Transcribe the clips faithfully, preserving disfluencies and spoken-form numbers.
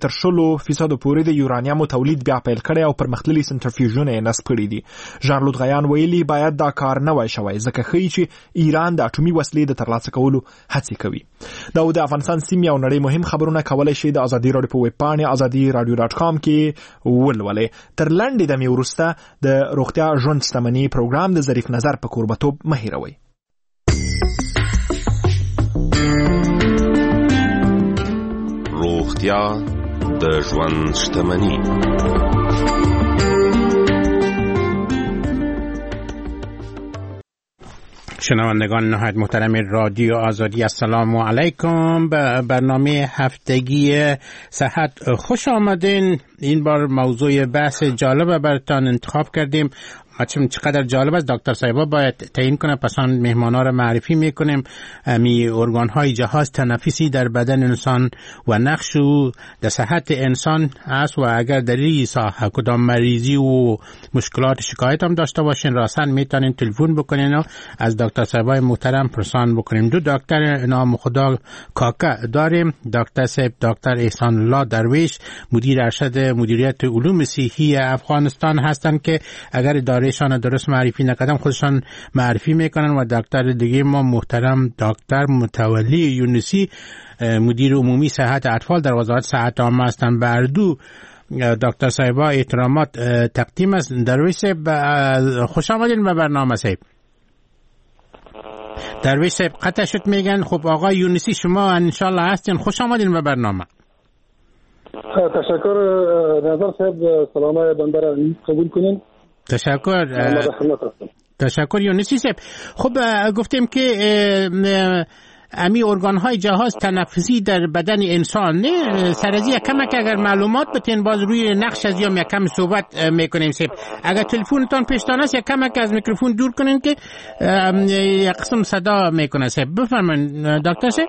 تر شلو فیصد پورې د یورانیم تولید بیا پیل کړي او پرمختللي سنټریفیوژونه یې نصب کړي دي. ژان لود غیان ویلي باید دا کار نه وای شوی ځکه ښیي چې ایران د اټومي وسلې د ترلاسه کولو هڅې کوي. دا د افغانستان سیمې او نړۍ مهم خبرونه کولای شي د ازادي راډیو په ویب پاڼه ازادي راډیو ډاټ کام کې ولولئ. تر لنډې دمې وروسته د روغتیا ژوند شتمني پروګرام د ظریف نظر په کوربتوب مه هېروئ. روغتیا د ژوند شتمني. شنوندگان نهایت محترم رادیو آزادی، السلام علیکم. به برنامه هفتگی صحت خوش آمدین. این بار موضوع بحث جالب براتون انتخاب کردیم. چون چقدر جالب است دکتر صاحبا باید تعیین کنه، پس آن مهمانا را معرفی میکنیم. می ارگان های جهاز تنفسی در بدن انسان و نقش او در صحت انسان است و اگر در این ساحه کدام مریضی و مشکلات شکایت هم داشته باشین راسن میتونین تلفن بکنین و از دکتر صاحبای محترم پرسان بکنیم. دو دکتر نام خدا کاکا داریم. دکتر صاحب دکتر احسان الله درویش مدیر ارشد مدیریت علوم صحی افغانستان هستند که اگر دارشان درست معرفی نکردم خودشان معرفی میکنن و دکتر دیگه ما محترم دکتر متولی یونسی مدیر عمومی صحت اطفال در وزارت صحت عامه هستند. بر دو دکتر صاحبا احترامات تقدیم است. درویش صاحب خوش آمدین به برنامه صاحب. درویش صاحب قطع شد میگن. خب آقای یونسی شما انشالله هستین، خوش آمدین به برنامه. تشکر نظر صاحب، سلامای بنده را قبول کنین. تشکر تشکر یونسی صاحب. خب گفتیم که امی ارگان های جهاز تنفسی در بدن انسان نه سرازی کمک اگر معلومات بتین باز روی نقش از یام یکم صحبت میکنیم صاحب. اگر تلفنتان پیشتان است یک کمک از میکروفون دور کنین که یک قسم صدا میکنه صاحب. بفرمایید دکتر صاحب.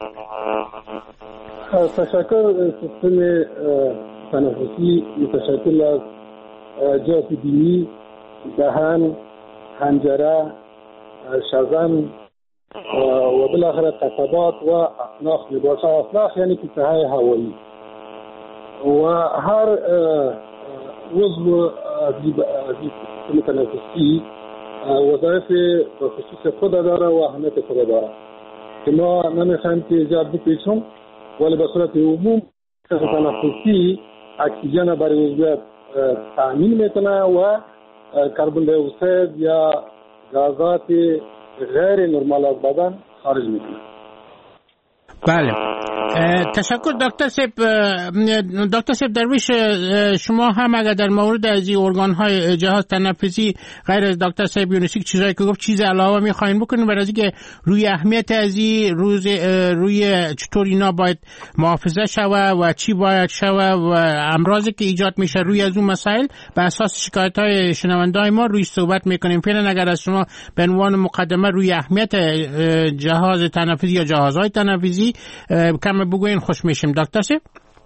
تشکر. سیستم تنفسی متشکل از جهاز بینی، دهان، حنجره، شزن و بالاخره قصبات و اخناق میباشد. اخناق یعنی کیسه های هوایی و هر عضو از سیستم تنفسی وظایف به خصوص خود داره و اهمیت خود داره که ما نمیخوایم که ایجاد بپیچیم، ولی به صورت عموم سیستم تنفسی اکسیژن برای عضویت تأمین میکنه و کربن دی اکساید یا غازات غیر نرمال از بدن خارج میکنه. بله تشکر دکتر صاحب. دکتر صاحب درویش شما هم اگر در مورد از این ارگان های جهاز تنفسی غیر از دکتر صاحب یونسی چیزایی که گفت چیز علاوه میخواین بکنین برای اینکه روی اهمیت از این روز روی چطور اینا باید محافظه شوه و چی باید شوه و امراضی که ایجاد میشه روی از اون مسائل به اساس شکایت های شنوندای ما روی صحبت میکنیم. فعلا اگر از شما به عنوان مقدمه روی اهمیت جهاز تنفسی یا جهازهای تنفسی کم بگوین خوش میشیم دکتر صاحب.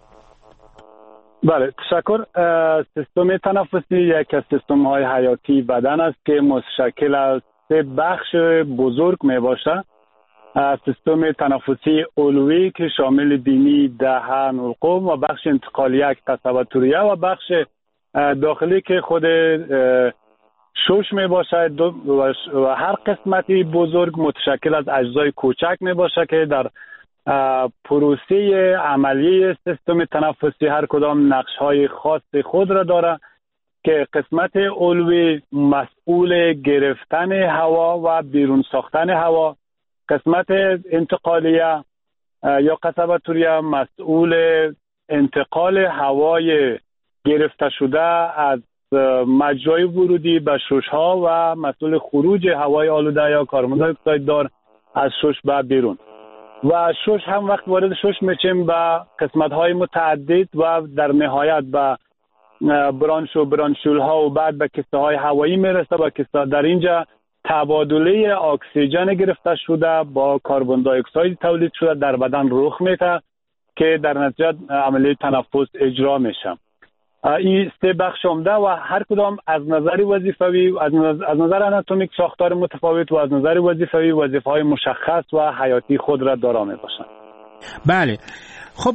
بله تشکر. سیستم تنفسی یک از سیستم های حیاتی بدن است که متشکل از سه بخش بزرگ می باشه. سیستم تنفسی علوی که شامل بینی، دهان، حلقوم و بخش انتقالیه که قصبه توریه و بخش داخلی که خود شش می باشه و هر قسمتی بزرگ متشکل از اجزای کوچک می باشه که در پروسه عملی سیستم تنفسی هر کدام نقش‌های خاص خود را داره که قسمت علوی مسئول گرفتن هوا و بیرون ساختن هوا، قسمت انتقالیه یا قصبه توریه مسئول انتقال هوای گرفته شده از مجرای ورودی به شش‌ها و مسئول خروج هوای آلوده یا کربن دی اکساید دار از شش به بیرون. و شش هم وقت وارد شش میشیم به قسمت‌های متعدد و در نهایت به برانش و برانشول ها و بعد به کیسه های هوایی میرسه. با کیسه در اینجا تبادله اکسیژن گرفته شده با کربن دی اکساید تولید شده در بدن رخ میده که در نتیجه عملیه تنفس اجرا میشه. این سه بخش عمده و هر کدام از نظر وظیفوی از نظر, از نظر آناتومیک ساختار متفاوت و از نظر وظیفوی وظیفه‌های مشخص و حیاتی خود را دارا میباشند. بله خب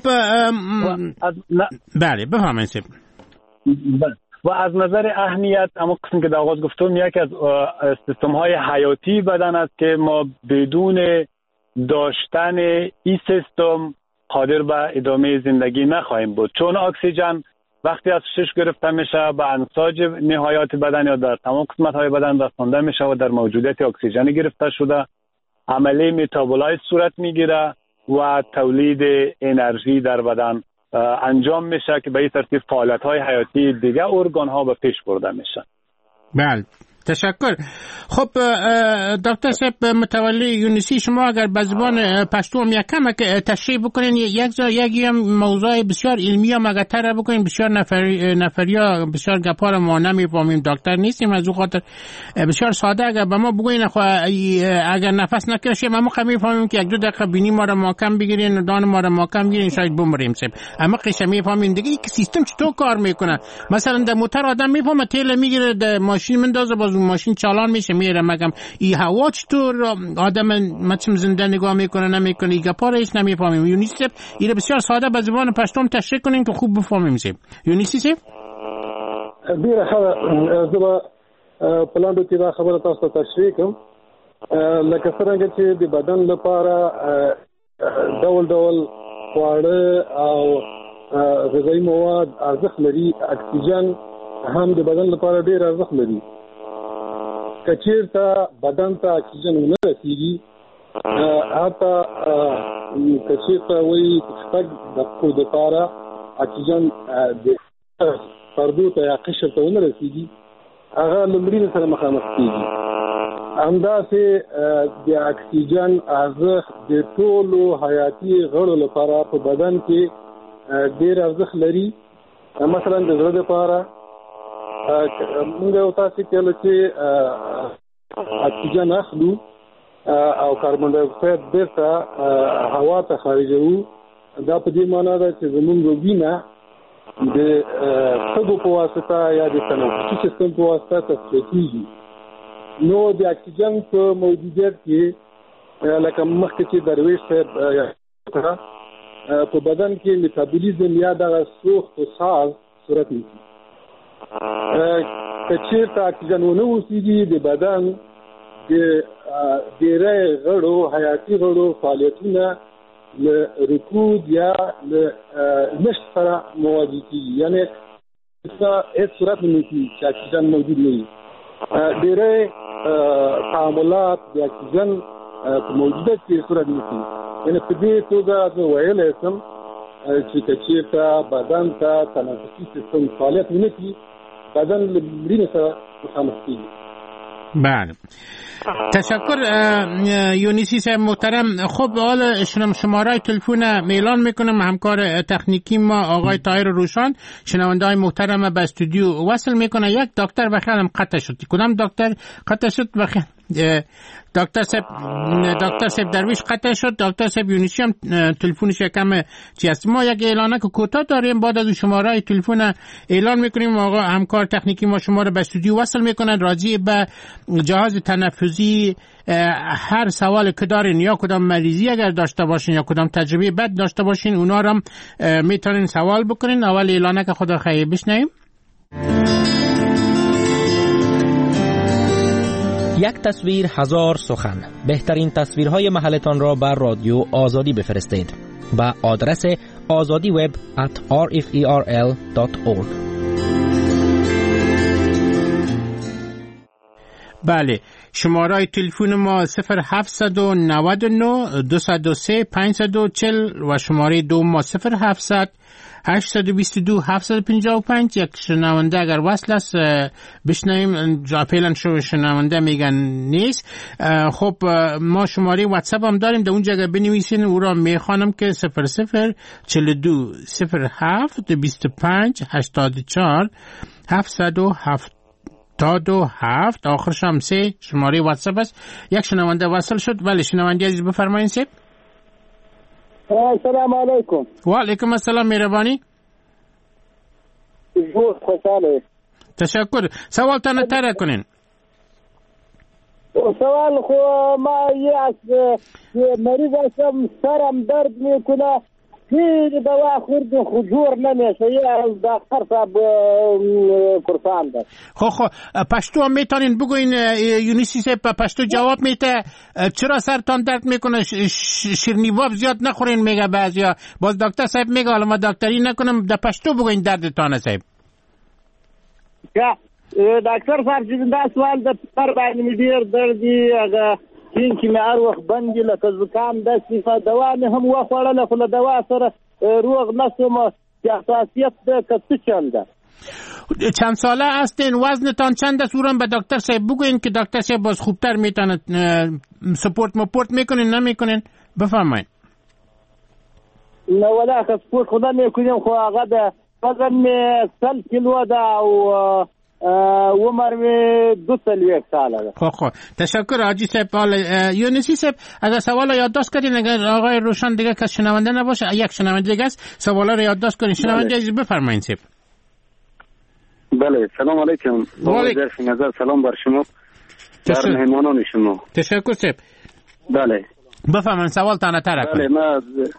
بله بفهمید سیب. و از نظر اهمیت اما قسم که در آغاز گفتم یکی از سیستم های حیاتی بدن است که ما بدون داشتن این سیستم قادر به ادامه زندگی نخواهیم بود، چون اکسیژن وقتی از شش گرفته میشه به انساج نهایات بدن یا در تمام قسمت های بدن رسانده میشه و در موجودیت اکسیژن گرفته شده عملی متابولایز صورت میگیره و تولید انرژی در بدن انجام میشه که به این ترتیب فعالیت های حیاتی دیگه ارگان ها به پیش برده میشه. بله تشکر. خب دکتر صاحب متولی یونیسی، شما اگر به زبان پشتو هم یک کم تشریح بکنین یک جا یک موضوع بسیار علمی هم اگر تر بکنین، بسیار نفری نفریا بسیار گپار ما نمیفهمیم، دکتر نیستیم، از او خاطر بسیار ساده اگر به ما بگوین اگر نفس نکشیم ما میفهمیم که یک دو دقیقه بینی ما را محکم بگیرین، دان ما را محکم بگیرین، شاید بمریم سب. اما قشنگ میفهمیم دیگه که سیستم چطور کار میکنه. مثلا در موتور آدم میفهمه تیل میگیره در ماشین مندازه باز ماشین چالان میشه میره، مگم این هوا چطور آدم مچم زنده نگاه میکنه نمیکنه، این گپا هیچ نمیفهمیم. یونیسی این بسیار ساده به زبان پشتون تشریح کنین که خوب بفهمیم. سیب یونیسی سیب بیره خبر زبا پلان دوتی دا خبر تاسو تشریح کوم لکه څنګه چې د بدن لپاره ډول ډول خواړه او غذایی مواد ارزښت لري، اکسیجن هم د بدن لپاره ډیر ارزښت لري. کچیرته بدن ته اکسیجن نه رسیږي، حتی کچیرته وایي شپږ دقیقو دپاره اکسیجن د پردو ته یا قشر ته ونه رسیږي، هغه له مړینې سره مخامخ کېږي. همداسې د اکسیجن ارزښت د ټولو حیاتي غړو لپاره په بدن کې ډېر ارزښت لري. مثلا د زړه دپاره موږ یو تاسې کله چې اکسیجن اخلو او کاربن ډای اکساید بیرته هوا ته خارجوو، دا په دې معنا ده چې زموږ وینه د سږو په واسطه یا د تنفسي سیستم په واسطه تصفیه کېږي. نو د اکسیجن په موجودیت کې لکه مخکې چې درویش صاحب په بدن کې میتابولیزم یا دغه سوخت و ساز صورت نیسي. که چېرته اکسیجن ونه اوسېږي د بدن د ډېری غړو حیاتي غړو فعالیتونه له رکود یا له نشت سره مواجه کېږي، یعنې هېڅ صورت نه نیسي چې اکسیجن موجود نه وي. ډېری تعاملات د اکسیجن په موجودیت کې صورت نیسي. یعنې په دې توګه زه ویلی شم چې که چېرته بدن ته تنفسي سیستم فعالیت ونه کړي، بدن له مړینې سره مخامخ کېږي. بله تشکر یونیسی صاحب محترم. خب حالا شماره تلفن اعلان میکنم، همکار تکنیکی ما آقای طاهر روشان شنونده های محترم به استودیو وصل میکنه. یک دکتر بخیرم قطع شد. کدام دکتر قطع شد؟ بخیر دکتر صاحب دکتر صاحب درویش قطع شد. دکتر صاحب یونیسی هم تلفنش کم چی است. ما یک اعلانه که کوتاه داریم، بعد از شماره تلفن اعلان میکنیم. آقا همکار تکنیکی ما شما رو به استودیو وصل میکنن. راجع به جهاز تنفسی هر سوال که دارین یا کدام مریضی اگر داشته باشین یا کدام تجربه بد داشته باشین اونا رو هم میتونین سوال بکنین. اول اعلانه که خدا خیر بشنویم. یک تصویر هزار سخن. بهترین تصویرهای محلتان را بر رادیو آزادی بفرستید به آدرس آزادی وب ات آر اف ای آر ال دات اورگ. بله شماره تلفن ما صفر هفت نه نه دو صفر سه پنج چهار صفر و شماره دو ما صفر هفت هشت دو دو هفت پنج پنج. یک شنونده اگر وصل است بشنویم. جا پیلن شو شنونده میگن نیست. خب ما شماره واتساپ هم داریم، در اون جگه بنویسین او را میخوانم که صفر صفر چهل دو صفر هفت بیست و پنج هشتاد و چهار هفتصد و هفت تا دو هفت آخرش هم سه شماره واتساپ است. یک شنونده وصل شد. بله شنونده عزیز بفرمایید. سه السلام علیکم. و علیکم السلام مهربانی. جور خوشحاله. تشکر. سوال تانه تره کنین. سوال خو ما یک مریض هستم، سرم درد میکنه چې دوا خورد خو جوړ نه میشه یه دکتر صاحب کورسان ده. خب خب پشتو هم میتونین بگوین یونیسی صاحب پشتو جواب میده چرا سرتان درد میکنه؟ شیرنیواب زیاد نخورین میگه بعضیا. باز دکتر صاحب میگه حالا ما دکتری نکنم در پشتو بگوین دردتان صاحب. یا دکتر صاحب چې دا سوال د پر باندې مې ډیر دردي هغه کین چې مې هر وخت بندي لکه زکام داسې دوا مې هم وخوړله خو له دوا سره روغ نشوم چې حساسیت ده که څه چل ده. چند ساله هستین؟ وزنتان چند است؟ اونم به دکتر صاحب بگوین که دکتر صاحب باز خوبتر میتونه سپورت مپورت میکنین نمیکنین؟ بفرمایید. نه ولا که سپورت خدا میکنیم خو هغه ده وزن مې سل کیلو ده او عمر می دو سال ساله. خب خب تشکر حاجی صاحب. یونسی صاحب اگر سوال یادداشت کردین اگر آقای روشن دیگه کس شنونده نباشه یک شنونده دیگه است سوالا رو یادداشت کنین. شنونده عزیز بفرمایید صاحب. بله سلام علیکم. وعلیکم سلام بر شما در مهمانان شما. تشکر صاحب. بله بفرمایید سوال تان طرف. بله ما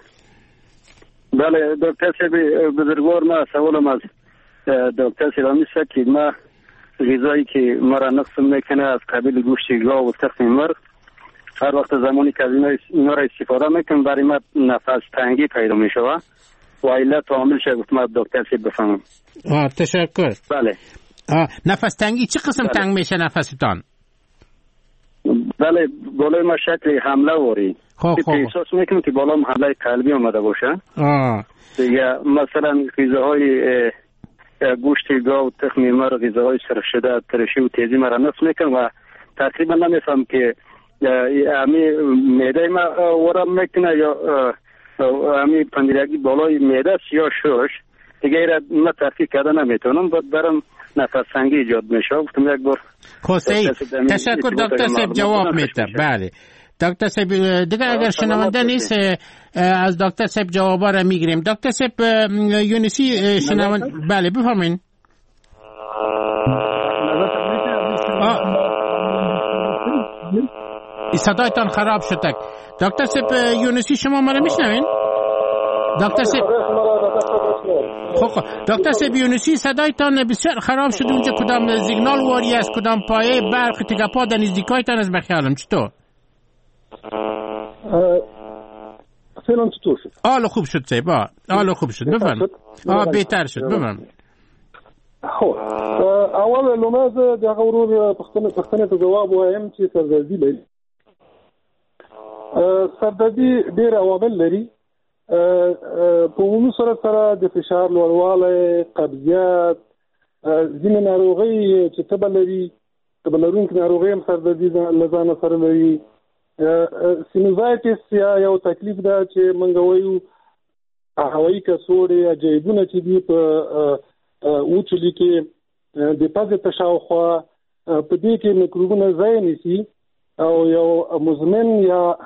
بله دکتر صاحب بزرگوار ما سوالم از دکتر سلامی است که ما غذایی که مرا نقص میکنه از قبیل گوشت گاو و تخم مرغ هر وقت زمانی که از اینا را استفاده میکنم برای ما نفس تنگی پیدا میشه و علت عامل شده ما دکتر صاحب بفهمم. آه تشکر. بله آه نفس تنگی چه قسم بله. تنگ میشه نفستان؟ بله بالای ما شکل حمله واری خب خب احساس میکنم که بالا حمله قلبی اومده باشه. آه دیگه مثلا غذاهای گوشت گاو تخم مرغ غذاهای سرخ شده ترشی و تیزی مرا نقص میکنم و تقریبا نمیفهم که امی معده ما ورم میکنه یا امی پندیرگی بالای معده است یا شش دیگه ایرا ما تحقیق کرده نمیتونم باید برم نفس تنگی ایجاد میشه. گفتم یک بار خوصی تشکر دکتر صاحب جواب میده. بله دکتر صاحب دیگه اگر شنونده نیست از دکتر صاحب جوابا را میگیریم. دکتر صاحب یونسی شنونده بله بفرمایید. صدایتان خراب شد. دکتر صاحب یونسی شما ما را میشنوین؟ دکتر صاحب خب دکتر صاحب یونسی صدایتان بسیار خراب شد. اونجا کدام سیگنال واری است کدام پایه برق تکپا در نزدیکایتان از بخیالم چطور؟ فعلا چطور شد؟ آلو خوب شد صاحب. آلو خوب شد بفرمایید. آه بهتر شد بفرمایید. خب اول لومه دغه ورور پښتنه پښتنه ته جواب وایم چې سردردي لري. سردردي ډېر عوامل لري. په عمومي صورت سره د فشار لوړوالی، قبضیت، ځینې ناروغۍ چې تبه لري تبه لرونکې ناروغۍ هم سردردي له ځانه سره لري. سینوزایټس یا یو تکلیف ده چې موږ وایو هوایي کڅوړې یا جیبونه چې دي په وچولي کې د پزې په شاوخوا په دې کې میکروبونه ځای نیسي او یو مزمن یا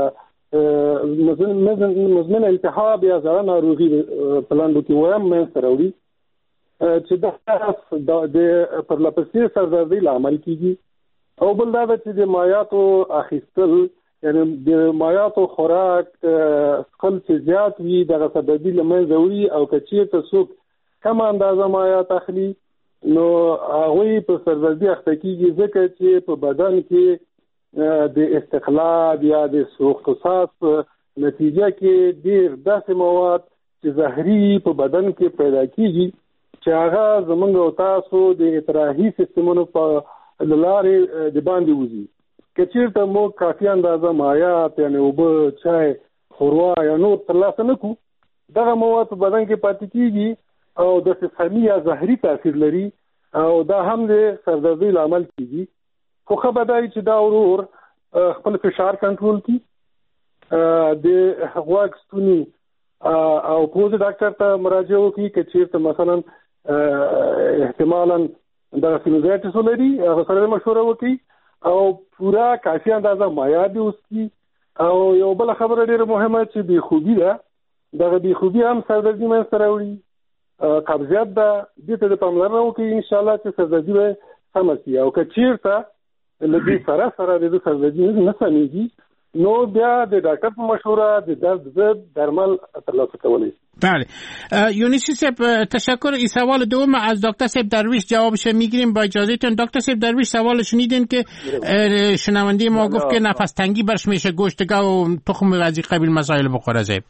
مزمن التهاب یا زړه ناروغي په لاندې کې وایم منځته راوړي چې دا د پرلپسې سردردۍ لامل کیږي. او بل دا چې د مایعاتو اخیستل یعنی د مایعاتو خوراک څښل چې زیات وي دغه سردردي له منځه وړي او که چېرته څوک کم اندازه مایعات اخلي نو هغوی په سردردي اخته کیږي ځکه چې په بدن کې د استخلاص یا د سوختوساز په نتیجه کې ډېر داسې مواد چې زهري په بدن کې پیدا کیږي چې هغه زموږ او تاسو د اطراحي سیستمونو په لارې د باندې وځي. که چېرته موږ کافي اندازه مایعات یعنې اوبه، چای، ښوروا یا نور ترلاسه نه کړو دغه مواد په بدن کې پاتې کیږي او د سمي یا زهري تاثیر لري او دا هم د سردردۍ لامل کیږي. خو ښه به دا وي چې دا ورور خپل فشار کنټرول کړي، د غوږ ستوني او پوزې ډاکټر ته مراجعه وکړي که چېرته مثلا احتمالا دغه سینوزایټس ولري هغه سره مشوره وکړي او پوره کافي اندازه مایعات وڅښي. او یو بله خبره ډېره مهمه چې بېخوبي ده دغه بېخوبي هم سردردي منځته راوړي. قبضیت ده دې ته د پاملرنه وکړي انشاءالله چې سردردي به سمه شي. او که چېرته له دې سره سره د سردردي نه سمېږي نو بیا د ډاکټر په مشوره د درد ضد درمل ترلاسه کولی. بله. یونسی صاحب تشکر. این سوال دوم از دکتر صاحب درویش جوابش میگیریم با اجازهتون. دکتر صاحب درویش سوال شنیدین که شنونده ما گفت که نفس تنگی برش میشه گوشتگاه و تخم از این قبیل مسائل بخوره. زیب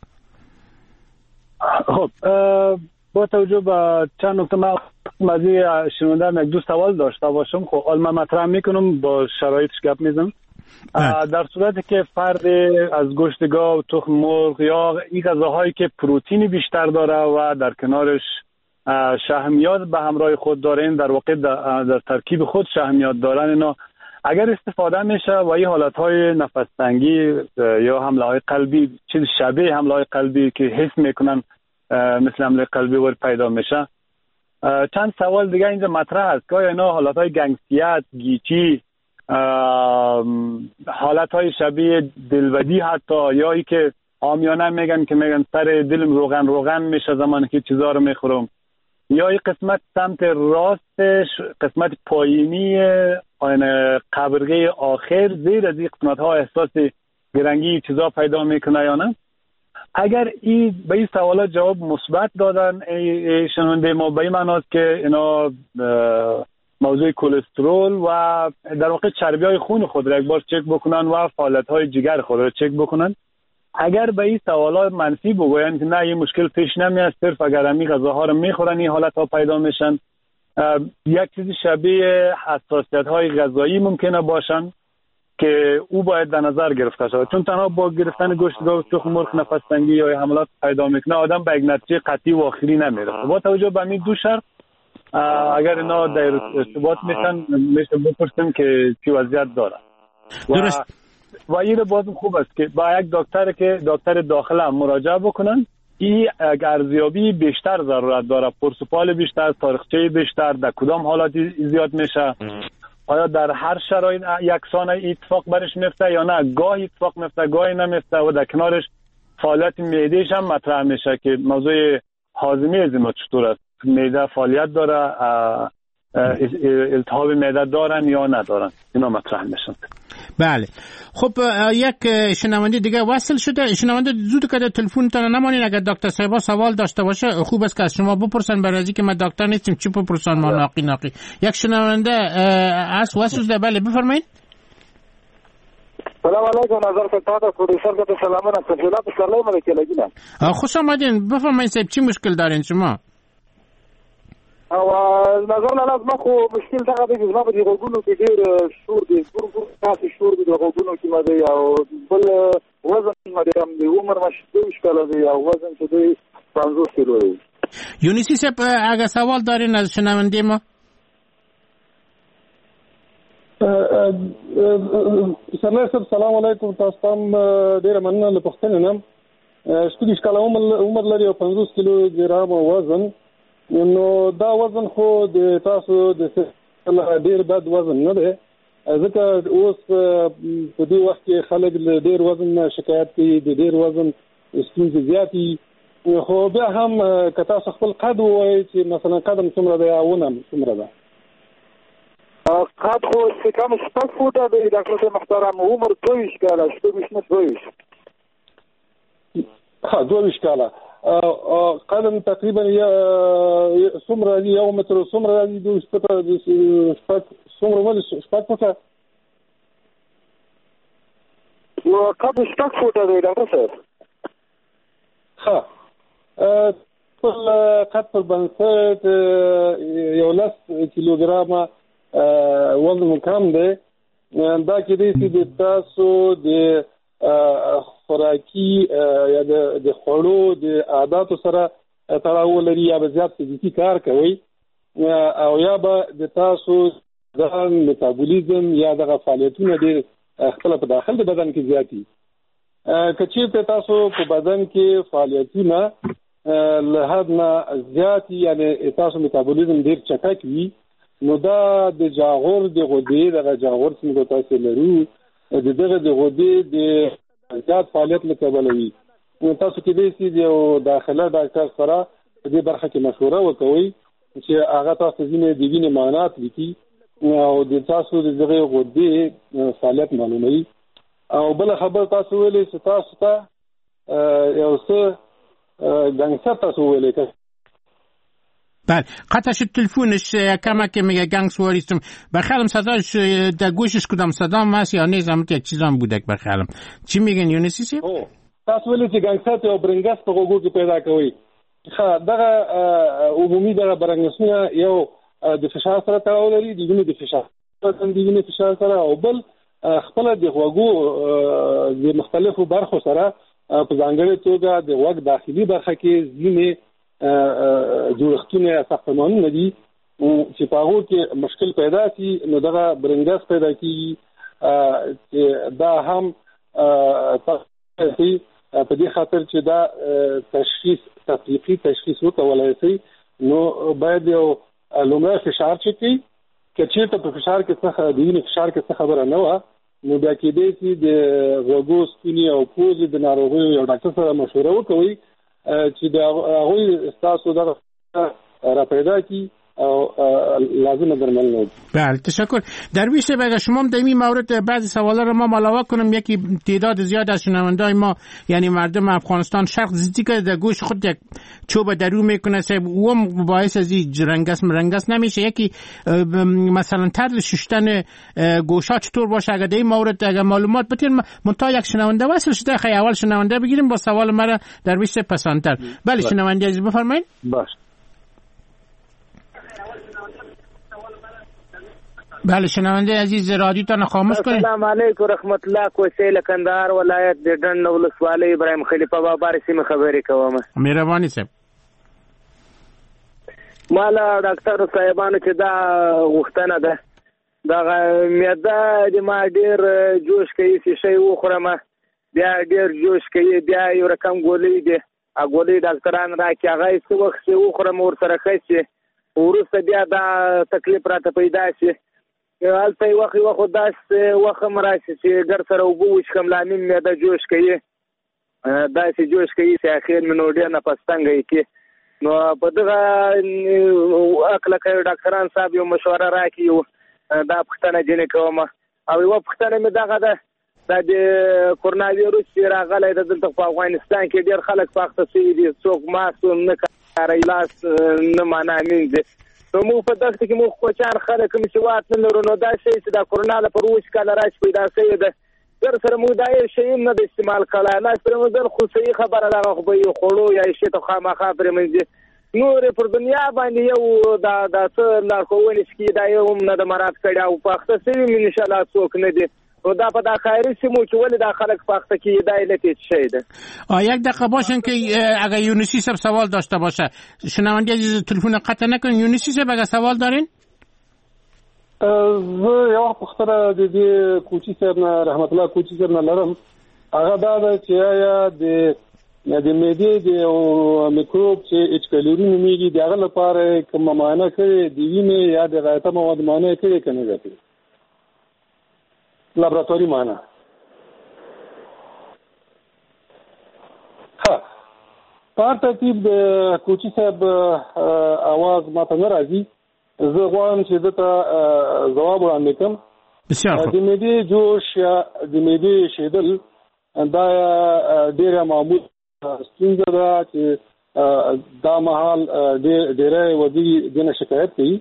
خب با توجه به چند نکته من مزی شنونده یک دو سوال داشته باشم. خب حالا من مطرح میکنم با شرایطش گپ میزنم. در صورتی که فرد از گوشتگاه و تخم مرغ یا این غذاهایی که پروتئین بیشتر داره و در کنارش شحمیات به همراه خود دارن، در واقع در, در ترکیب خود شحمیات دارن، اینا اگر استفاده میشه و این حالتهای نفس تنگی یا حمله های قلبی، چیز شبیه حمله های قلبی که حس میکنن مثل حمله قلبی ور پیدا میشه. چند سوال دیگه اینجا مطرح است که اینا حالتهای گنگسیت، گیچی، حالتهای شبیه دلبدی حتی، یا ای که عامیانه میگن که میگن سر دلم روغن روغن میشه زمانی که چیزا رو میخورم، یا این قسمت سمت راستش، قسمت پایینی قبرگه آخر زیر از این قسمت ها احساس گرنگی چیزا پیدا میکنه یا نه. اگر این به این سوالات جواب مثبت دادن شنونده ما، به این معناست که اینا موضوع کلسترول و در واقع چربی های خون خود را یک بار چک بکنن و فعالیت های جگر خود را چک بکنن. اگر به این سوالات منفی بگوین که نه، یه مشکل پیش نمیاد، صرف اگر همین غذاها رو میخورن این حالت ها پیدا میشن، یک چیزی شبیه حساسیت های غذایی ممکنه باشن که او باید در نظر گرفته شود، چون تنها با گرفتن گوشتگاه و تخم مرغ نفس تنگی یا حملات پیدا میکنه آدم به یک نتیجه قطعی و آخری نمیرسه. با توجه به همین دو شرط اگر اینا در ارتباط میشن میشه بپرسیم که چی وضعیت داره. و و این بازم خوب است که با یک دکتر که دکتر داخله هم مراجعه بکنن. این ارزیابی بیشتر ضرورت داره، پرسپال بیشتر، تاریخچه بیشتر، در کدام حالاتی زیاد میشه، آیا در هر شرایط یکسان اتفاق برش میفته یا نه، گاهی اتفاق میفته گاهی نمیفته، و در کنارش فعالیت معدهش هم مطرح میشه که موضوع هاضمه از ما چطور است، معده فعالیت داره، التهاب معده دارن یا ندارن، اینا مطرح میشن. بله. خب یک شنونده دیگه وصل شده. شنونده زود که تلفن تان نمانین، اگر دکتر صاحب سوال داشته باشه خوب است که از شما بپرسن، برای اینکه ما دکتر نیستیم چی بپرسن ما ناقی ناقی. یک شنونده از وصل شده. بله بفرمایید. سلام علیکم. نظر فتاده پروفسور که سلامونه تفصیلات سلام علیکم لگینا. خوش آمدین. بفرمایید صاحب چی مشکل دارین شما؟ او نظر له لازم خو مشکل دغه دی چې ما په دې غوګونو کې ډېر شور دی، ګور ګور تاسو شور دی د غوګونو کې ما دی، او بل وزن ما دی، هم دی عمر ما شته کاله دی، او وزن چې دی پنځوس کیلو دی. یونسی صاحب اگه سوال دارین از شنونده ما؟ سلام صاحب سلام علیکم. تاسو هم ډېر مننه له پښتنه نم. شپږ کاله عمر لري او پنځوس کیلو ګرام وزن. نو دا وزن خو د تاسو د ډیر بد وزن نه دی، ځکه اوس په دې وخت کې خلک له ډیر وزن نه شکایت کوي، د ډیر وزن ستونزې زیاتې. خو بیا هم که تاسو خپل قد ووایئ چې مثلا قدم څومره دی او ونه څومره ده؟ قد خو چې کم شپږ فوټه دی ډاکټر صاحب محترم، عمر دوه ویشت کاله، شپږ ویشت نه دوه ویشت. ها دوه ویشت کاله. قدم تقریبا څومره دی؟ یو متر څومره دی؟ دوه شپږ څومره ولې شپږ فوټه؟ قد شپږ فوټه دی ډاکټر صاحب. ښه. خپل قد پر بنسټ یو لس کیلوګرامه وزن کم دی. دا کېدای شي د تاسو د خوراکي یا د خوړو د عاداتو سره تړاو لري، یا به زیات فزیکي کار کوي، او یا به د تاسو د میتابولیزم یا دغه فعالیتونه ډېر خپله په داخل د بدن کې زیاتي. که چېرته تاسو په بدن کې فعالیتونه له حد نه زیاتي، یعنې تاسو میتابولیزم ډېر چټک وي، نو دا د جاغور د غدې، دغه جاغور څنګه تاسو لرو، د دغه د غدې د زیات فعالیت له کبله وي. نو تاسو کېدای شي د یو داخله ډاکټر سره په دې برخه کې مشوره وکوئ چې هغه تاسو ځینې د وینې معاینات لیکي او د تاسو د دغه غدې فعالیت معلوموي، او بل خبر تاسو ویلې چې تاسو ته یو څه گنگستر تاسو ویلې که بله قطعش تلفونش کما که میگه گنگ سواریستم بخیالم صداش در گوشش کدام صدام هست یا نیز همت یک چیزان بوده بخیالم چی میگن یونسی سی؟ تاسو ویلې چې گنگستر او برنګس په غوږو کې پیدا کوي دغه عمومي دغه برنګسونه یو د فشار سره تړاو لري د وینې د فشار د وینې فشار سره او بل خپل د غوږو د مختلفو برخو سره په ځانګړې توګه د غوږ داخلي برخه کې ځینې جوړښتونه ساختمانونه دي چې په هغو کې مشکل پیدا شي نو دغه برنګس پیدا کیږي چې دا هم په دې خاطر چې دا تشخیص تطبیقي تشخیص وکولای شي نو باید یو لومړی فشار چک کړي که چېرته په فشار کې څه د وینې فشار کې څه خبره نه وه نو بیا کېدای شي د غوږو ستوني او پوزې د ناروغیو یو ډاکټر سره مشوره وکوئ چې د هغوی ستاسو دغه را پیدا کړي او لازم درمل نو. بله تشکر. درویش بگه شما در این مورد بعضی سوالا رو ما علاوه کنم. یکی تعداد زیاد از شنونده‌های ما یعنی مردم افغانستان شرق زیدی که در گوش خود یک چوب درو میکنه سه و باعث از این رنگس مرنگس نمیشه. یکی مثلا طرل ششتن گوشا چطور باشه اگر در این مورد اگر معلومات بتین منتها یک شنونده واسه شده خیلی اول شنونده بگیریم با سوال مرا درویش پسندتر. بله شنونده عزیز بفرمایید. باشه. بله شنونده عزیز رادیو تا خاموش کنید. السلام علیکم رحمت الله کوسیل کندهار ولایت د ډنډ ولسوالۍ ابراهیم خلیفه بابا رسمي خبرې کوم. مهرباني صاحب. مالا ډاکټر صاحبانو چې دا غوښتنه ده دا معده د ما ډیر جوش کوي چې شی وخورم بیا ډیر جوش کوي بیا یو رقم ګولې دي ا ګولې ډاکټران راکې هغه څه وخت وخورم ور سره خسي ورسته بیا دا تکلیف راته پیدا شي. البته وخت وخت داس وخت مراشي چې ګر سره وګو چې کوم لامین معده جوش کوي دا چې جوش کوي چې اخر منو ډیر نه پستنګي کې نو په دغه اکل کوي ډاکټران صاحب یو مشوره راکړي دا پښتنه جن کوم او یو پښتنه مې دغه ده د کورونا وایروس چې راغلی د دلته په افغانستان کې ډیر خلک پاخته شوي دي څوک ماسک نه کوي لاس نه معنی دي نو موږ په دغه کې موږ کوچان خلک کوم چې وات نه لرو نو دا شی چې د کورونا لپاره وښ کال راځي پیدا شوی ده در سره موږ دا یو شی نه د استعمال کړه نه سره موږ د خصوصي خبره راغو خو یو خړو یا شی ته خامخا پرې منځي نور پر دنیا باندې یو دا د څه لارښوونې چې دا یو نه د مراد کړه او پخته سوي ان شاء الله څوک نه دي و دا په داخلي سیمو چې ولې د خلک پخته کې دا علت شي ده. یک دقیقه باشن که اگر یونسی صاحب سوال داشته باشه شنونده عزیز تلفن قطع نکنین. یونسی صاحب اگر سوال دارین زه یو پختره د دې کوچی صاحب نه رحمت الله کوچی صاحب نه لرم هغه دا ده چې یا د د معدې د میکروب چې اچ کالوري نومیږي دغه لپاره کوم معاینه کوي د وینې یا د غایطه مواد معاینه کوي کنه راځي لابراتواري معاینه. ها په ترتیب د کوچی صاحب आवाज ماته نه راځي زه غواړم چې دته جواب وړاندې کړم. د معدې جوش یا د معدې شیدل دا ډیره معمول ستونزه ده چې دا مهال ډیره ودی دنه شکایت کوي.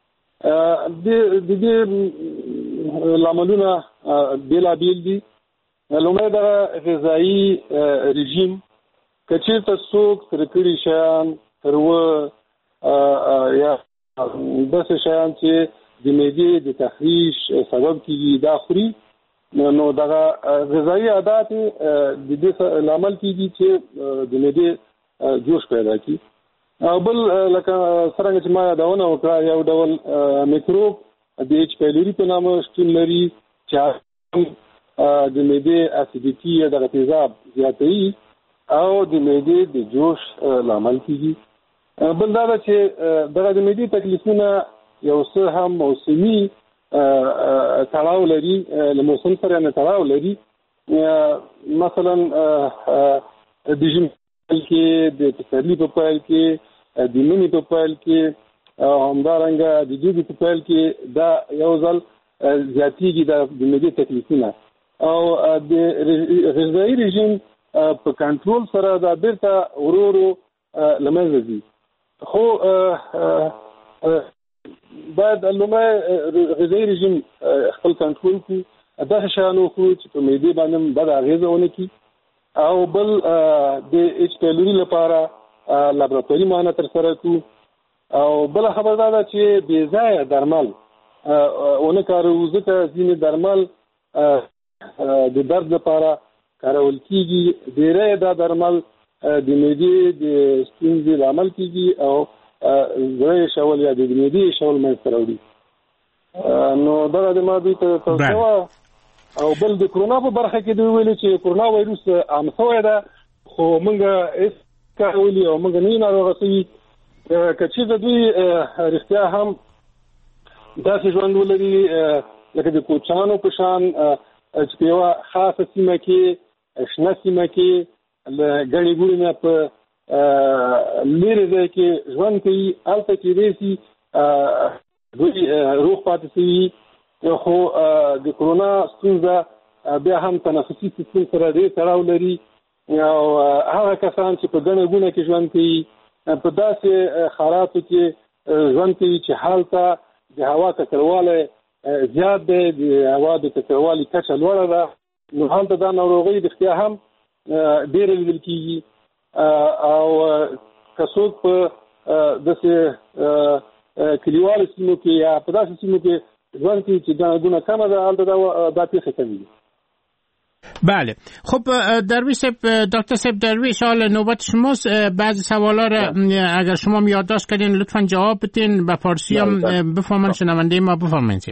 د دې لاملونه بیلابیل دي. لومړی د غذایی رژیم که چېرته څوک تر کړي شیان تروه یا داسې شیان چې د معدې د تخریش سبب کېږي دا خوري نو دغه غذایی عادات د دې لامل کېږي چې د معدې جوش پیدا کړي. بل لکه څرنګه چې ما یادونه وکړه یو ډول میکروب د ایچ پایلوري په نامه شتون لري چې د معدې اسیدیټي یا دغه تیزاب زیاتوي او د معدې د جوش لامل کېږي. بل دا ده چې دغه د معدې تکلیفونه یو څه هم موسمي تړاو لري له موسم سره نه تړاو لري. مثلا د ژمي کې د پسرلي په پیل کې د مني په پیل کې همدارنګه د دوبي په پیل کې دا یو ځل زیاتېږي د معدې تکلیفونه او د غذایی رژیم په کنټرول سره دا بیرته ورورو لمنځه ځي. خو باید لومړی غذایی رژیم خپل کنټرول کړو، داسې شیان وخورو چې په معدې باندې بد اغېزه ونه کړي، او بل د ایچ پیلوري لپاره لابراتواري معاینه ترسره کړو، او بله خبره دا ده چې بې ځایه درمل ونه کاروو، ځکه ځینې درمل د درد لپاره کارول کېږي. ډېری دا درمل د معدې د ستونزې لامل کېږي او زړه ایښول یا د معدې ایښول منځته راوړي. نو دا د ما دوی ته توصیه وه. او بل د کرونا په برخه کې دوی ویلي چې کرونا وایروس عام شوی ده، خو موږ هېڅ کارولي او موږ نه یو ناروغه شوي. که چېرته دوی رښتیا هم داسې ژوند ولري لکه د کوچیانو په شان چې په یوه خاصه سیمه کې، شنه سیمه کې له ګڼې ګوڼې نه په لرې ځای کې ژوند کوي، هلته کېدای شي دوی روغ پاتې شوي. خو د کرونا ستونزه بیا هم تنفسي سیستم سره ډېر تړاو لري، او هغه کسان چې په ګڼه ګوڼه کې ژوند کوي په داسې خاراتو کې ژوند کوي چې هلته د هوا ککړوالی زیات دی، د هوا د ککړوالي کچه لوړه ده، نو هلته دا ناروغۍ رښتیا هم ډېره لیدل کېږي. او که څوک په داسې کلیوالو سیمو کې یا په داسې سیمو کې ژوند کوي چې ګڼه ګوڼه کمه ده، هلته دا پیښې کوي. بله. خب درویش صاحب، دکتر صاحب درویش، حالا نوبت شماست. بعضی سوالا را اگر شما یادداشت کردین لطفا جواب بدین، به فارسی هم بفهمن شنونده ما. بفهمین.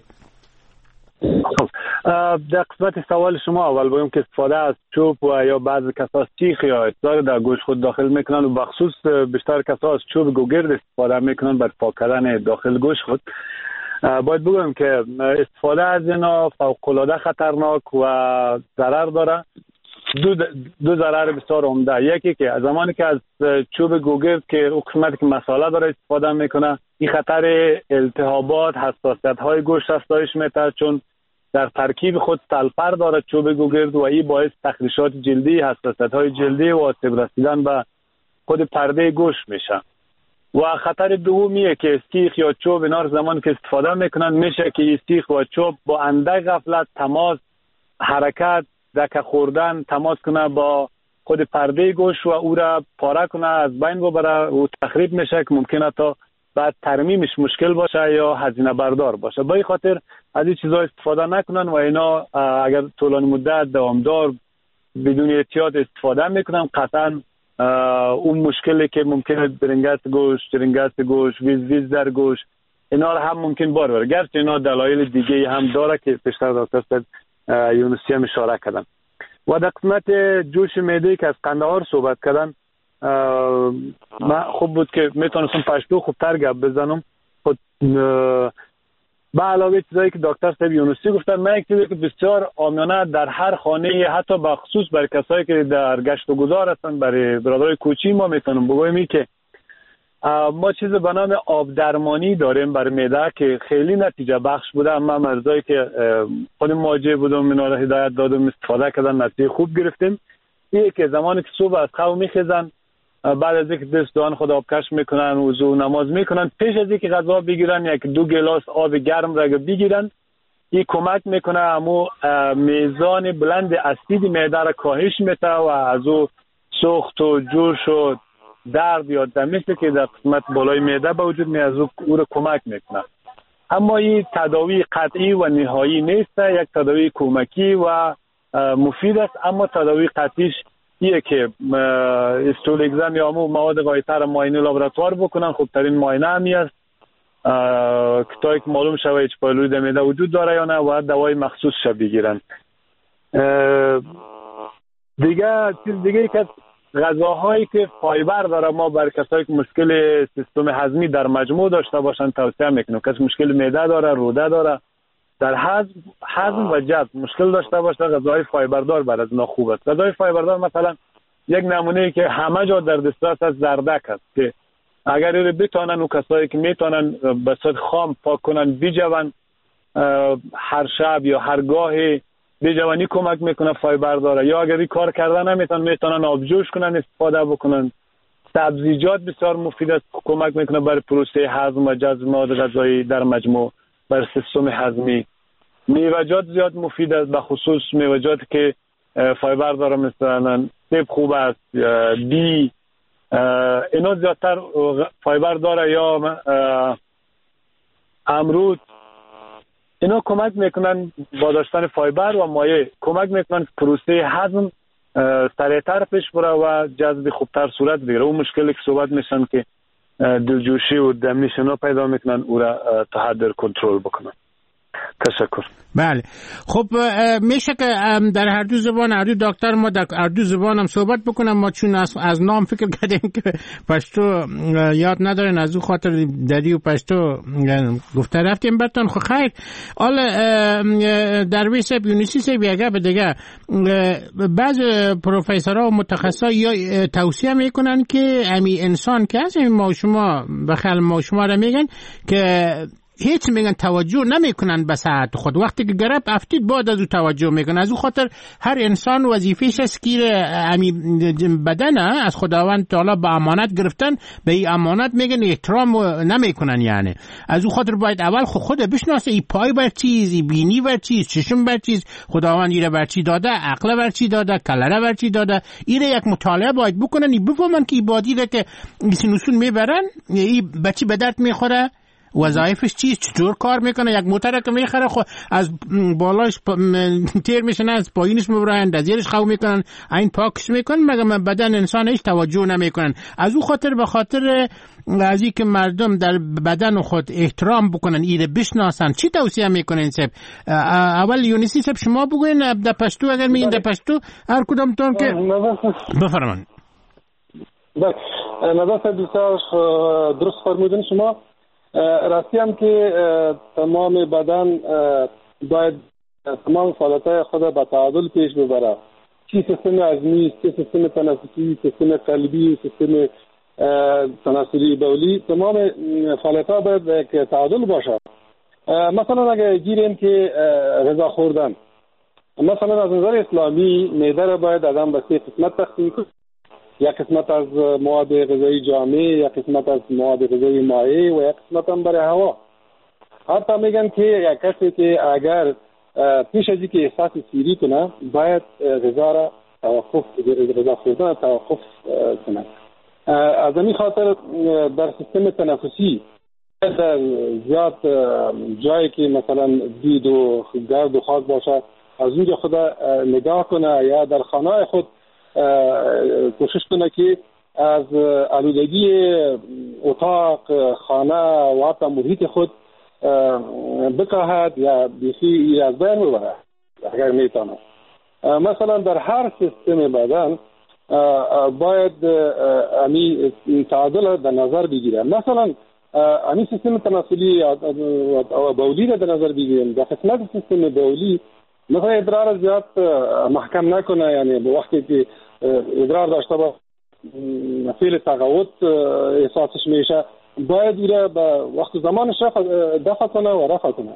خب در قسمت سوال شما اول بایم که استفاده از چوب و یا بعضی کسا سیخ یا اطلاق در گوشت خود داخل میکنن و بخصوص بیشتر کسا از چوب گوگرد استفاده میکنن بر پاک کردن داخل گوشت خود. باید بگویم که استفاده از اینا فوق‌العاده خطرناک و ضرر داره. دو دو ضرر بسیار عمده. یکی که زمانی که از چوب گوگرد که او قسمتی که مساله داره استفاده میکنه، این خطر التهابات، حساسیت های گوشت افزایش میده، چون در ترکیب خود سلفر داره چوب گوگرد و این باعث تخریشات جلدی، حساسیت های جلدی و آسیب رسیدن به خود پرده گوشت میشه. و خطر دومیه که سیخ یا چوب اینا زمان که استفاده میکنن میشه که سیخ و چوب با اندک غفلت تماس، حرکت، دکه خوردن تماس کنه با خود پرده گوشت و او را پاره کنه، از بین ببره و تخریب میشه که ممکنه تا بعد ترمیمش مشکل باشه یا هزینه بردار باشه. با این خاطر از این چیزا استفاده نکنن و اینا اگر طولانی مدت دوامدار بدون احتیاط استفاده میکنن، قطعا اون مشکلی که ممکنه برنگست گوشت، درنگست گوشت، ویز ویز در گوشت، اینا رو هم ممکن بار بره. گرچه اینا دلایل دیگه هم داره که پیشتر دکتر یونسی هم اشاره کردن. و در قسمت جوش معده که از قندهار صحبت کردن، من خوب بود که میتونستم پشتو خوبتر گپ بزنم. خود به علاوه چیزایی که دکتر صاحب یونسی گفتن، من یک چیزی که بسیار عامیانه در هر خانه، حتی به خصوص برای کسایی که در گشت و گذار هستن، برای برادرای کوچی ما میتونم بگویم که ما چیز به نام آب درمانی داریم برای معده که خیلی نتیجه بخش بوده. اما مرزایی که خود مواجه بودم اینا را هدایت دادم استفاده کردن، نتیجه خوب گرفتیم. این که زمانی که صبح از خواب میخیزن، بعد از اینکه دست دهان خود آبکش میکنن، وضو نماز میکنن، پیش از اینکه غذا بگیرن یک دو گلاس آب گرم را بگیرن، این کمک میکنه امو میزان بلند اسید معده را کاهش میده و از او سوخت و جوش و درد یا دمیسته که در قسمت بالای معده به وجود می از او را کمک میکنه. اما این تداوی قطعی و نهایی نیست، یک تداوی کمکی و مفید است. اما تداوی قطعیش ایه که استول اگزم یا همون مواد غایطه را معاینه لابراتوار بکنن، خوبترین معاینه همی است که تا یک معلوم شوه ایچ پایلوری در معده وجود داره یا نه و دوای مخصوص شب بگیرن. دیگه چیز دیگه ای که غذاهایی که فایبر داره، ما برای کسایی که مشکل سیستم هضمی در مجموع داشته باشن توصیه میکنم. کسی مشکل معده داره، روده داره، در هضم هضم و جذب مشکل داشته باشه، غذاهای فایبردار برای از اینا خوب است. غذاهای فایبردار مثلا یک نمونه که همه جا در دسترس از زردک است که اگر رو بتونن و کسایی که میتونن به صورت خام پاک کنن، بیجون هر شب یا هر گاهی بیجوانی کمک میکنه، فایبر داره. یا اگر این کار کردن نمیتونن میتونن آبجوش کنن استفاده بکنن. سبزیجات بسیار مفید است، کمک میکنه برای پروسه هضم و جذب مواد غذایی در مجموع، برای سیستم هضمی. میوه‌جات زیاد مفید است، به خصوص میوه‌جاتی که فایبر داره، مثلا سیب خوب است، دی اینا زیادتر فایبر داره، یا امرود. اینا کمک میکنن با داشتن فایبر و مایع کمک میکنن پروسه هضم سریعتر پیش بره و جذب خوبتر صورت بگیره. اون مشکلی که صحبت میشن که دلجوشی و دمیش اینا پیدا میکنن، او را تا حد کنترل بکنن. تشکر. بله خب میشه که در هر دو زبان، هر دو دکتر ما در هر دو زبان هم صحبت بکنم. ما چون از, از نام فکر کردیم که پشتو یاد ندارین، از او خاطر دری و پشتو گفته رفتیم برتون. خب خیر، حالا در ویسه یونیسی سی بیاگه به دیگه بعض پروفیسورها و متخصصا یا توصیه میکنن که امی انسان که از ما شما بخل ما شما را میگن که هیچ میگن توجه نمیکنن به صحت خود، وقتی که گرب افتید بعد از او توجه میکنن. از او خاطر هر انسان وظیفه‌ش است که امی بدن از خداوند تعالی به امانت گرفتن، به این امانت میگن احترام نمیکنن. یعنی از او خاطر باید اول خود خود بشناسه ای پای بر چیز، ای بینی بر چیز، چشم بر چیز، خداوند ایره بر چی داده، عقل بر چی داده، کلره بر چی داده. ایره یک مطالعه باید بکنن، ای بفهمن که بادی را که سینوسون میبرن ای بچی به درد میخوره، وظایفش چیست، چطور کار میکنه. یک موتر که میخره خب از بالاش تیر میشن، از پایینش میبرن، از زیرش خو میکنن، این پاکش میکنن، مگه بدن انسان هیچ توجه نمیکنن. از او خاطر به خاطر از اینکه مردم در بدن خود احترام بکنن، ایره بشناسن، چی توصیه میکنین سب؟ اول یونیسی سب شما بگوین در پشتو، اگر میگین در پشتو هر کدامتون که بفرمایید. بله، نظر بسیار درست فرمودین شما. راستی هم که تمام بدن باید تمام فعالیت‌های خود به تعادل پیش ببره. چی سیستم هضمی، چی سیستم تنفسی، سیستم قلبی، سیستم تناسلی بولی، تمام فعالیت‌ها باید که تعادل باشه. مثلا اگه گیریم که غذا خوردن، مثلا از نظر اسلامی معده را باید آدم به سه قسمت تقسیم کنه. یک قسمت از مواد غذایی جامع، یک قسمت از مواد غذایی مایع و یک قسمت هم برای هوا. حتی میگن که یک کسی که اگر پیش از اینکه احساس سیری کنه باید غذا را توقف غذا خوردن توقف کنه. از این خاطر در سیستم تنفسی زیاد جایی که مثلا دود و گرد و خاک باشه از اونجا خود نگاه کنه، یا در خانه خود کوشش کنه که از آلودگی اتاق، خانه و حتی محیط خود بکاهد یا بیخی از بین ببره اگر میتونه. مثلا در هر سیستم بدن باید امی تعادل در نظر بگیره. مثلا امی سیستم تناسلی و بولی را در نظر بگیریم. در قسمت سیستم بولی مثلا ادرار زیاد محکم نکنه، یعنی به وقتی که ادرار داشته با فعل تقاعد احساسش میشه، باید ایره به وقت زمانش دفع کنه و رفع کنه.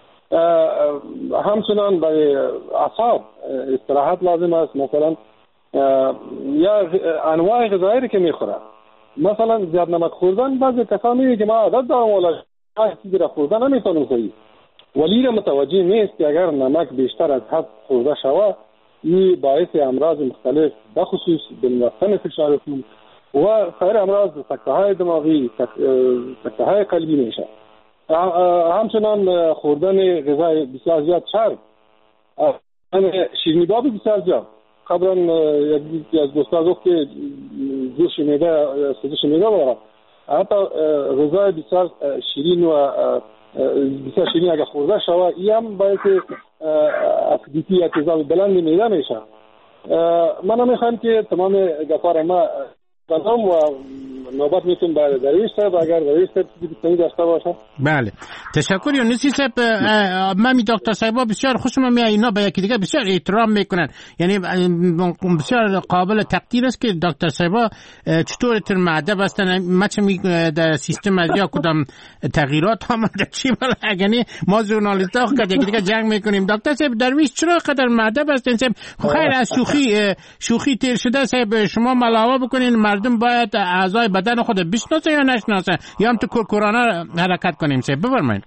همچنان برای اعصاب استراحت لازم است. مثلا یا انواع غذایی که میخوره، مثلا زیاد نمک خوردن، بعضی کسانی میگه که ما عادت دارم ولی چیزی را خوردن نمیتونم خورم، ولی را متوجه نیست که اگر نمک بیشتر از حد خورده شود این باعث امراض مختلف بخصوص بلندستن فشار خون و سایر امراض سکته‌های دماغی، سکته‌های قلبی میشه. همچنان خوردن غذای بسیار زیاد چرب، شیرینی باب بسیار زیاد. قبلا یکی از دوستان گفت که جوش معده سوزش معده داره. حتی غذای بسیار شیرین و بسیار شیرین اگر خورده شود این هم باعث اسیدیتی یا تیزاب بلند معده میشه. من نمیخوام که تمام گفتار ما بنام و نوبت میتونم برای درویش صاحب اگر درویش صاحب چیزی داشته باشه. بله تشکر یونسی صاحب. من می دکتر صاحبا بسیار خوشم میاد، اینا به یکی دیگه بسیار احترام میکنن، یعنی بسیار قابل تقدیر است که دکتر صاحبا چطور تر مؤدب هستن، مچ می در سیستم از یا کدام تغییرات آمده چی بالا، یعنی ما ژورنالیست ها که دیگه جنگ میکنیم. دکتر صاحب درویش چرا قدر مؤدب هستین صاحب؟ خیر از شوخی شوخی تیر شده صاحب شما ملاوا بکنین، مردم باید اعضای بدن خود بشناسن یا نشناسن یا هم تو کورکورانه حرکت کنیم صاحب؟ بفرمایید.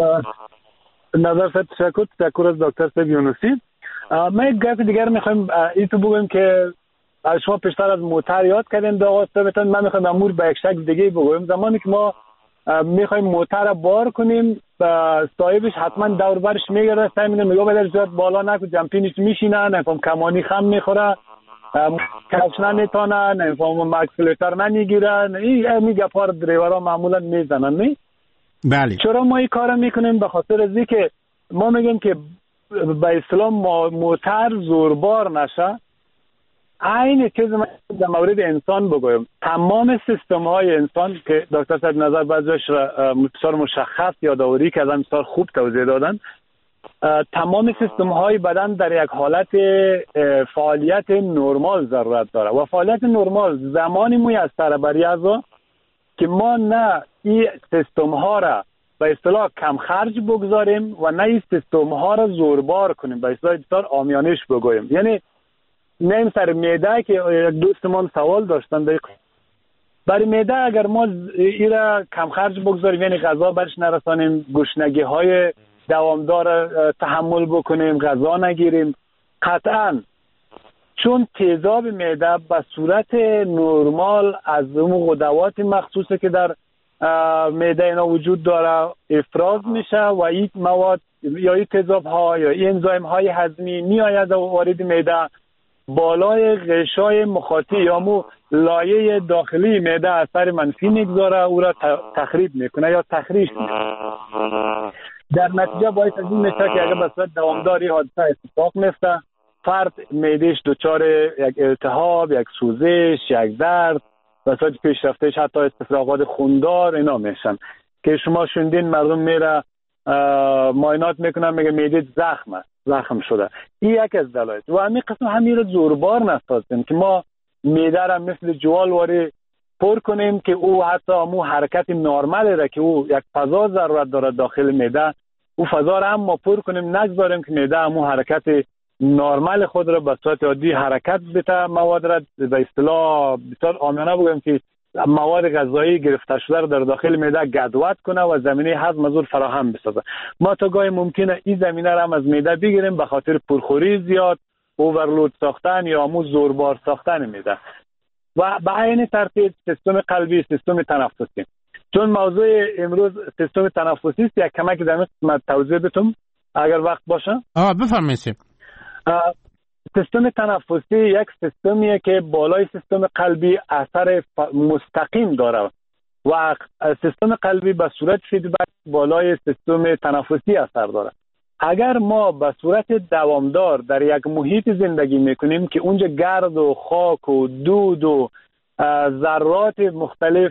نظر صاحب تشکر تشکر از دکتر صاحب یونسی. من یک گپ دیگر میخوایم این تو بگم که شما پیشتر از موتر یاد کردین آقا صاحبتون، من میخوایم امور به یک شکل دیگه بگم. زمانی که ما میخوایم موتر را بار کنیم صاحبش حتما دور برش میگره، سعی میکنه میگه بدر زیاد بالا نکن، جمپینش میشینه، نفهم کمانی خم میخوره، کفش نمیتونه، نفهم اکسلراتور نمیگیره، این میگه پار دریورها معمولا میزنن. نی بله چرا ما این کارو میکنیم؟ به خاطر از اینکه ما میگیم که به اسلام موتر زوربار نشه. عین چیز من در مورد انسان بگویم، تمام سیستم های انسان که دکتر صاحب نظر بعضیش بسیار مشخص یادآوری کردن، بسیار خوب توضیح دادن، تمام سیستم های بدن در یک حالت فعالیت نرمال ضرورت داره و فعالیت نرمال زمانی میسر بر اعضا که ما نه این سیستم ها را به اصطلاح کم خرج بگذاریم و نه این سیستم ها را زوربار کنیم، به اصطلاح بسیار عامیانش بگویم. یعنی نیم سر معده که یک دوستمان سوال داشتن دقیق برای معده اگر ما این را کم خرج بگذاریم، یعنی غذا برش نرسانیم، گشنگی های دوامدار تحمل بکنیم، غذا نگیریم، قطعا چون تیزاب معده به صورت نرمال از اون غدوات مخصوصه که در معده اینا وجود داره افراز میشه و این مواد یا این تیزاب ها یا این انزایم های هضمی میآید وارد معده، بالای غشای مخاطی یا مو لایه داخلی معده اثر منفی میگذاره، او را تخریب میکنه یا تخریش میکنه. در نتیجه باعث از این میشه که اگر به صورت دوامداری حادثه اتفاق میفته، فرد معدهش دچار یک التهاب، یک سوزش، یک درد، به صورت پیشرفتهش حتی استفراغات خوندار اینا میشن که شما شوندین مردم میره معاینات میکنن میگه معده زخم زخم شده. این یک از دلایل. و همین قسم همین رو زوربار نسازیم که ما معده را مثل جوال واری پر کنیم که او حتی امو حرکت نرمال را که او یک فضا ضرورت داره داخل معده، او فضا را هم ما پر کنیم، نگذاریم که معده امو حرکت نرمال خود را به صورت عادی حرکت بده، مواد را به اصطلاح بسیار عامیانه بگم که مواد غذایی گرفته شده را در داخل معده گدوت کنه و زمینه هضم از اون فراهم بسازه. ما تا گاهی ممکنه این زمینه را هم از معده بگیریم به خاطر پرخوری زیاد، اوورلود ساختن یا امو زوربار ساختن معده. و به عین ترتیب سیستم قلبی، سیستم تنفسی، چون موضوع امروز سیستم تنفسی است، یک کمک در این توضیح بدم اگر وقت باشه. آه بفرمایید. سیستم تنفسی یک سیستمیه که بالای سیستم قلبی اثر مستقیم داره و سیستم قلبی به صورت فیدبک بالای سیستم تنفسی اثر داره. اگر ما به صورت دوامدار در یک محیط زندگی میکنیم که اونجا گرد و خاک و دود و ذرات مختلف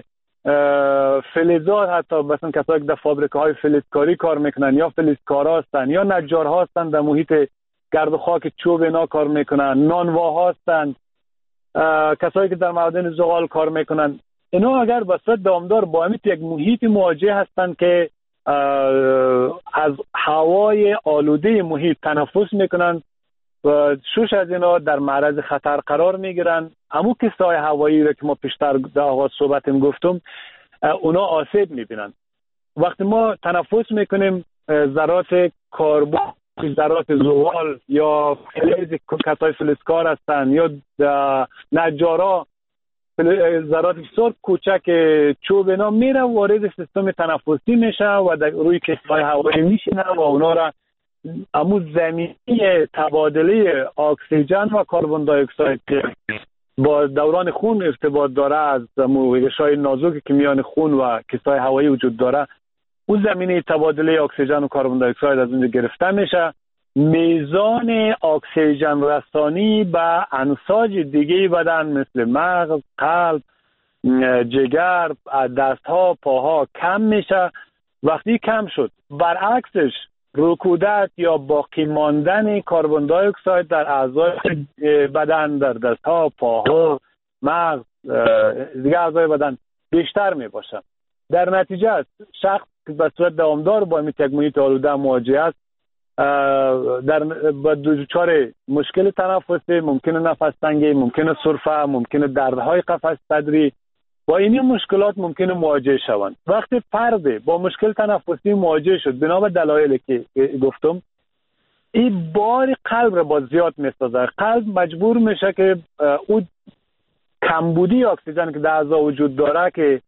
فلزات، حتی مثلا کسایی که در فابریکه های فلزکاری کار میکنن یا فلزکارا هستن یا نجارها هستن در محیط گرد و خاک چوب اینا کار میکنن، نانواها هستن، کسایی که در معادن زغال کار میکنن، اینا اگر به صورت دوامدار با همین یک محیط مواجه هستن که از هوای آلوده محیط تنفس میکنن و شش از اینا در معرض خطر قرار میگیرن. همون کیسه‌های هوایی رو که ما پیشتر در آغاز صحبتم گفتم، اونا آسیب میبینن. وقتی ما تنفس میکنیم ذرات کربن، ذرات زغال یا فلز، کسای فلزکار هستن یا نجارا، ذرات بسیار کوچک چوب اینا میره وارد سیستم تنفسی میشه و در روی کیسه‌های هوایی میشینه و اونا را امو زمینه تبادله اکسیژن و کربن دی اکساید که با دوران خون ارتباط داره از غشای نازکی که میان خون و کیسه‌های هوایی وجود داره، اون زمینه تبادله اکسیژن و کربن دی اکساید از اونجا گرفته میشه. میزان اکسیژن رسانی به انساج دیگه بدن مثل مغز، قلب جگر، دستها، پاها کم میشه. وقتی کم شد برعکسش رکودت یا باقی ماندن کربن دی اکساید در اعضای بدن، در دستها، پاها، مغز، دیگه اعضای بدن بیشتر می باشه. در نتیجه شخص که به صورت دوامدار با این یک محیط آلوده مواجه است در با دچار مشکل تنفسی، ممکنه نفس تنگی، ممکنه سرفه، ممکنه دردهای قفس صدری، با این مشکلات ممکنه مواجه شوند. وقتی فرد با مشکل تنفسی مواجه شد بنا به دلایلی که گفتم، این بار قلب را با زیاد میسازه. قلب مجبور میشه که او کمبودی اکسیژن که در اعضا وجود داره که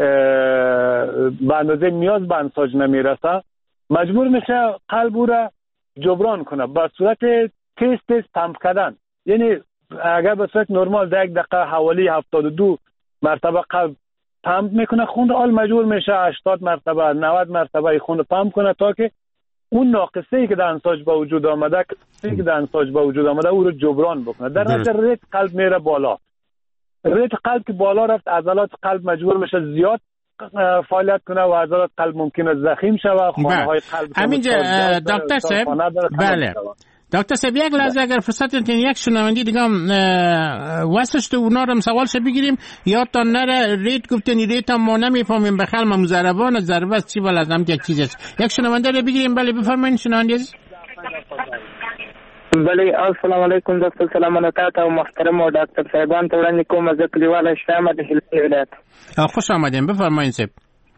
به اندازه نیاز به انساج نمیرسه، مجبور میشه قلب او را جبران کنه به صورت تیز تیز پمپ کردن. یعنی اگر به صورت نرمال در یک دقیقه حوالی هفتاد و دو مرتبه قلب پمپ میکنه خون، حال مجبور میشه هشتاد مرتبه نود مرتبه خون پمپ کنه تا که اون ناقصه ای که در انساج به وجود آمده کسی که در انساج به وجود آمده او رو جبران بکنه. در نتیجه ریت قلب میره بالا. ریت قلب که بالا رفت عضلات قلب مجبور میشه زیاد فعالیت کنه و عضلات قلب ممکنه ضخیم شوه. خانه های قلب همینجا دکتر صاحب، بله دکتر صاحب یک لحظه اگر فرصت انتین یک شنوندی دیگه واسش تو اونا رو سوالش بگیریم. یادتان نره ریت گفتنی ریت هم ما نمیفهمیم به خلم مزربان ضربه است چی ولازم یک چیزش. یک شنونده رو بگیریم. بله بفرمایید شنونده عزیز. بله السلام علیکم دکتر، سلامونه تاسو او محترم او ډاکټر صاحبان ته وړاندې کوم. زه کلیوال شتم د هلمند ولایت. خوش آمدین، بفرمایید صاحب.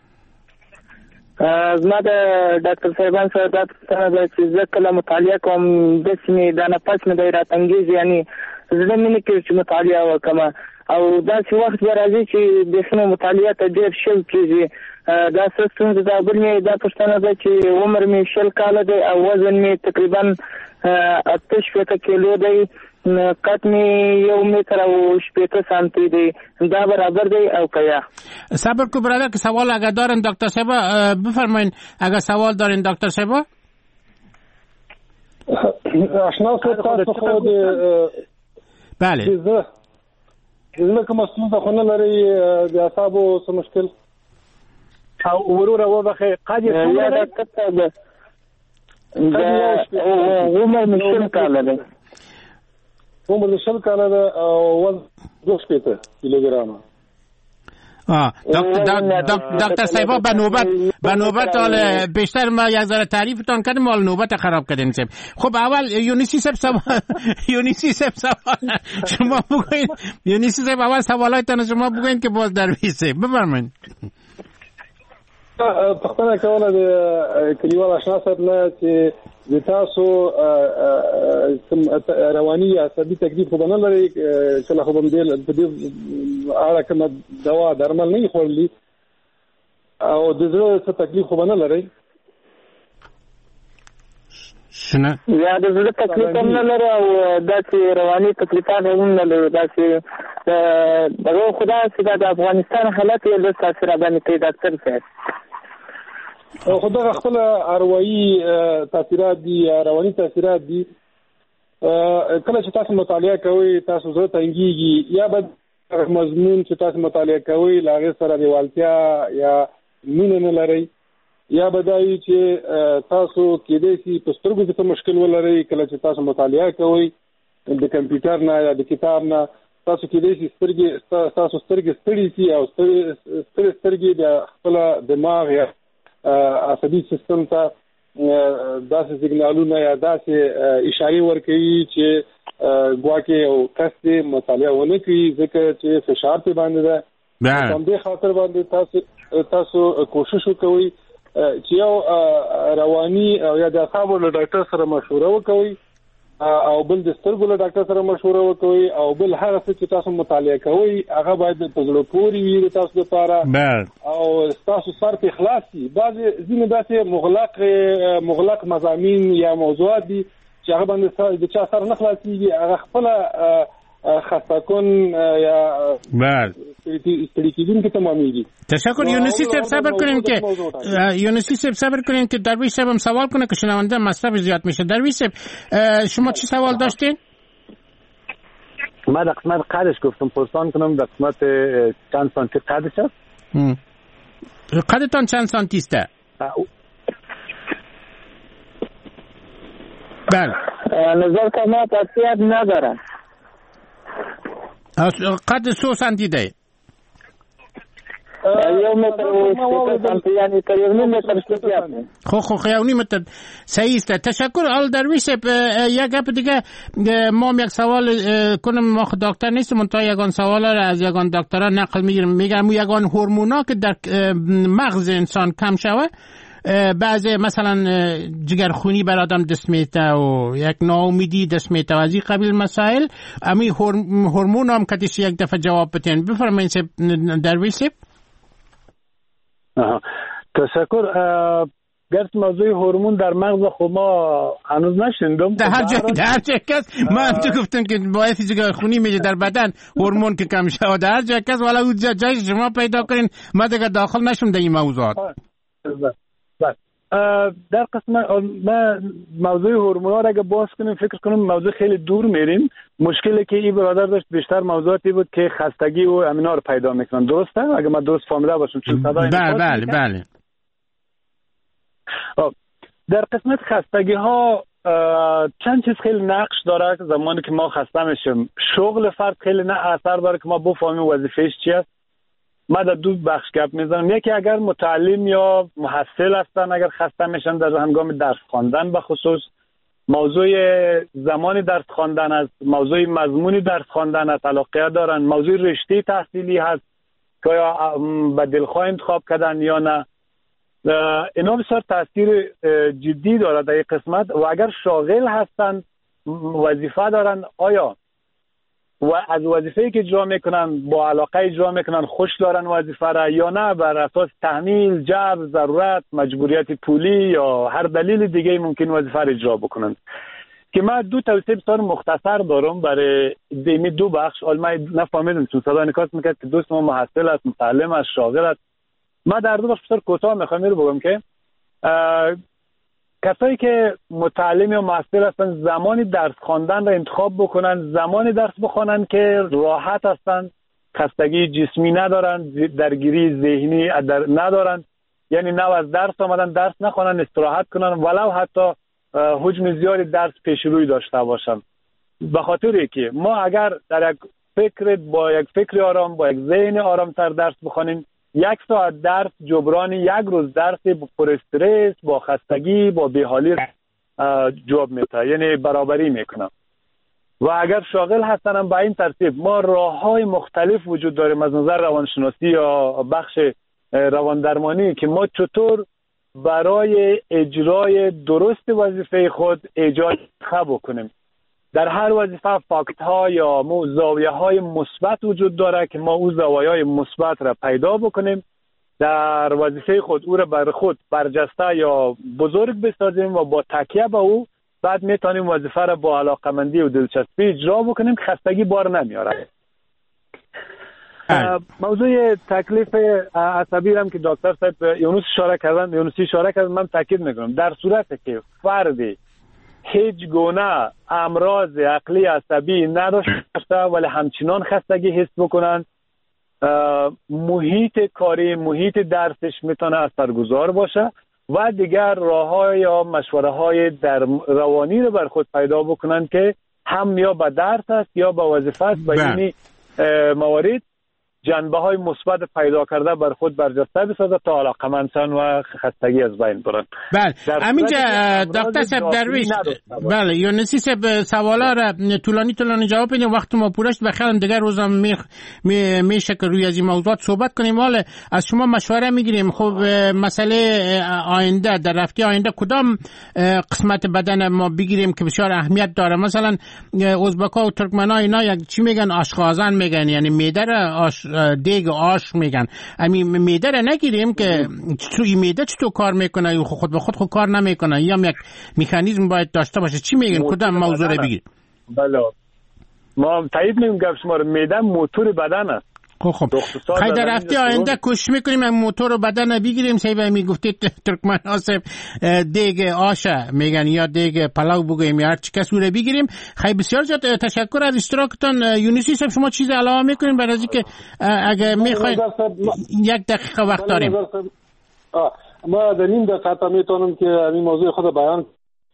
زما د ډاکټر صاحبان سره دا څنګه چې زه کله مطالعه کوم د سیمې د نفس مې د راتنګیز، یعنی زړه مې نه کوي چې مطالعه وکړم، او دا چې وخت به راځي چې د سیمې مطالعه ته ډېر شل کېږي. دا څه ستونزه ده؟ بل مې دا پوښتنه ده چې عمر مې شل کاله دی او وزن مې تقریبا اته شپېته کیلو دی، قد مې یو متر او شپېته سانتی دی. دا برابر دی او که صبر کو برادر که سوال اگر دارن دکتر صاحب بفرمایین. اگر سوال دارین دکتر صاحب. آشنا صاحب تاسو خو د بله زه زه کوم څه خو نه لري د اعصابو څه مشکل او ورور او بخې قد یا دا کته عمر مشکل کاله ده، عمر مشکل کاله ده او وزن دو شپېته کیلوګرام. آه دکتر صاحبا به نوبت به نوبت حال بیشتر ما یک ذره تعریفتان کردیم، حال نوبت خراب کردیم. صاحب خب اول یونیسی صاحب سوال یونیسی صاحب سوال شما بگوین. یونیسی صاحب اول سوالایتان شما بگوین که باز درویش صاحب بفرمایید. پښتنه کوله د کلیوال آشنا صاحب نه چې د تاسو رواني یا عصبي تکلیف خو نه لري چې له خو باندې په دې اړه کومه دوا درمل نه خورلي او د زړه څه تکلیف خو نه لري؟ شنه یا د زړه تکلیف هم نه لري او داسې رواني تکلیفات هم نه لري. داسې دغه خدای چې د افغانستان حالت یې د تاثیر باندې کوي ډاکټر صاحب. خو دغه خپل اروایي تاثیرات دي، رواني تاثیرات دي. کله چې تاسو مطالعه کوئ تاسو زړه تنګیږي یا به مضمون چې تاسو مطالعه کوئ له هغې سره لیوالتیا یا مینه نه لرئ، یا به دا وي چې تاسو کېدای شي په سترګو کې څه مشکل ولرئ. کله چې تاسو مطالعه کوئ د کمپیوټر نه یا د کتاب نه تاسو کېدای شي سترګې تاسو سترګې ستړي شي او ستړي سترګې د خپل دماغ یا عصبي سیستم ته داسې سیګنالونه یا داسې اشارې ورکوي چې ګواکې یو کس دې مطالعه ونه کړي ځکه چې فشار پرې باندې ده. په همدې خاطر باندې تاسو تاسو کوشش وکوئ چې یو رواني او یا د اعصابو له ډاکټر سره مشوره وکوئ او بل د سترګو له ډاکټر سره مشوره وکوئ او بل هغه څه چې تاسو مطالعه کوئ هغه باید په زړه پورې وي د تاسو لپاره او تاسو سر په اخلاص وي. بعضې ځینې داسې مغلق مغلق مضامین یا موضوعات دي چې هغه باندې د چا سر نه خلاصېږي، هغه خپله خسته کن یا ستړي کېدونکي تمامیږي. تشکر یونسی صاحب. صبر کنین که یونسی صاحب صبر کنین که درویش صاحب هم سوال کنه که شنونده مصرف زیاد میشه. درویش صاحب شما چی سوال داشتین؟ من در قسمت قدش گفتم پرسان کنم در قسمت چند سانتی قدش هست؟ قدتان چند سانتی است؟ بله نظر که ما تاثیر ندارن. قد سو سانتی ده؟ یو متر و شپیده سانتی، یعنی که یو نیم متر شپیده. خو خو یو نیم متر صحیح است. تشکر آل درویش. یک گپ دیگه ما یک سوال کنم، ما دکتر نیستم، منتها یگان سوالا را از یگان دکترها نقل میگیرم. میگم یگان هورمونا که در مغز انسان کم شوه، بعضی مثلا جگرخونی بر آدم دست میته و یک ناامیدی دست میته و از این قبیل مسائل، امی هورمون هم کتیش یک دفعه جواب بتین. بفرمایید درویش. تشکر. گرد موضوع هورمون در مغز خود ما هنوز نشنیدم. در هر جای در هر جای کس من تو گفتم که باعث جگرخونی میشه در بدن هورمون که کم شود. در هر جای کس والا اون جای شما پیدا کنین، ما دیگه داخل نشم در این موضوعات. در قسم ما موضوع هورمونا را اگه باز کنیم فکر کنم موضوع خیلی دور میریم. مشکلی که این برادر داشت بیشتر موضوعاتی بود که خستگی و امینا رو پیدا میکنن. درسته؟ اگه من درست فهمیده باشم چون صدای بله بله بله. در قسمت خستگی ها چند چیز خیلی نقش داره. زمانی که ما خسته میشیم شغل فرد خیلی نه اثر داره که ما بفهمیم وظیفه‌اش چی است. ما در دو بخش گپ میزنم. یکی اگر متعلم یا محصل هستن، اگر خسته میشن در هنگام درس خواندن، به خصوص موضوع زمان درس خواندن است، موضوع مضمون درس خواندن است، علاقه دارن، موضوع رشته تحصیلی هست که یا به دلخواه انتخاب کردن یا نه، اینا بسیار تاثیر جدی داره در این قسمت. و اگر شاغل هستن، وظیفه دارن، آیا و از وظیفه‌ای که اجرا میکنن با علاقه اجرا میکنن، خوش دارن وظیفه را یا نه، بر اساس تحمیل، جبر، ضرورت، مجبوریت پولی یا هر دلیل دیگه ممکن وظیفه را اجرا بکنن. که من دو توصیه بسیار مختصر دارم برای دیمی دو بخش. حالا من نفهمیدم چون صدا انعکاس میکرد که دوست ما محصل است، متعلم است، شاغل است. من در دو بخش بسیار کوتاه میخوام رو بگم که کسایی که متعلم یا محصل هستن زمانی درس خواندن را انتخاب بکنن، زمانی درس بخونن که راحت هستن، خستگی جسمی ندارن، درگیری ذهنی ندارن، یعنی نه از درس آمدن درس نخونن، استراحت کنن، ولو حتی حجم زیادی درس پیش روی داشته باشن. به خاطر که ما اگر در یک فکر با یک فکر آرام، با یک ذهن آرام تر درس بخونیم، یک ساعت درس جبران یک روز درس پر استرس، با خستگی، با بیحالی جواب میده، یعنی برابری میکنه. و اگر شاغل هستن هم به این ترتیب ما راههای مختلف وجود داریم از نظر روانشناسی یا بخش رواندرمانی که ما چطور برای اجرای درست وظیفه خود ایجاد خب کنیم. در هر وظیفه فاکت ها یا زاویه های مثبت وجود داره که ما او زاویه های مثبت را پیدا بکنیم، در وظیفه خود او را بر خود برجسته یا بزرگ بسازیم و با تکیه به او بعد میتونیم وظیفه را با علاقمندی و دلچسبی اجرا بکنیم که خستگی بار نمیاره. موضوع تکلیف عصبی هم که دکتر صاحب یونس اشاره کردن، یونسی اشاره کردن، من تاکید میکنم در صورتی که فردی هیچ گونه امراض عقلی عصبی نداشته ولی همچنان خستگی حس بکنن، محیط کاری، محیط درسش میتونه اثرگذار باشه و دیگر راه‌های یا مشوره‌های در روانی رو بر خود پیدا بکنن که هم یا به درس است یا به وظیفه است. به این موارد جنبه های مثبت پیدا کرده بر خود برجسته بسازه تا علاقمندشن و خستگی از بین برن. بله همینجا دکتر صاحب درویش، بله یونسی صاحب سوالا را طولانی طولانی جواب بدیم، وقت ما پورش بخیرم دیگر روزم میشه می میشه که روی از این موضوعات صحبت کنیم. حالا از شما مشوره میگیریم. خب مسئله آینده در رفته آینده کدام قسمت بدن ما بگیریم که بسیار اهمیت داره؟ مثلا ازبک‌ها و ترکمن‌ها اینا یک چی میگن؟ آشغازن میگن، یعنی میده را آش دیگ آش میگن. امی میده را نگیریم که توی میده چطور کار میکنه یا خود به خود خود کار نمیکنه یا یک مکانیزم باید داشته باشه؟ چی میگن؟ کدام موضوع را بگیر؟ بله ما تایید میگم گفت شما میده موتور بدن است. خب خب خیلی در هفته آینده کوشش میکنیم موتور رو بدن بگیریم. سیبه میگفتید ترکمن آصف دیگ آشه میگن یا دیگ پلاو بگویم یا هر چی کس رو بگیریم. خیلی بسیار زیاد تشکر از اشتراکتان. یونسی صاحب شما چیز علاوه میکنیم برای از اینکه اگه میخواید یک دقیقه وقت داریم. ما در این دقیقه میتونم که این موضوع خود بیان.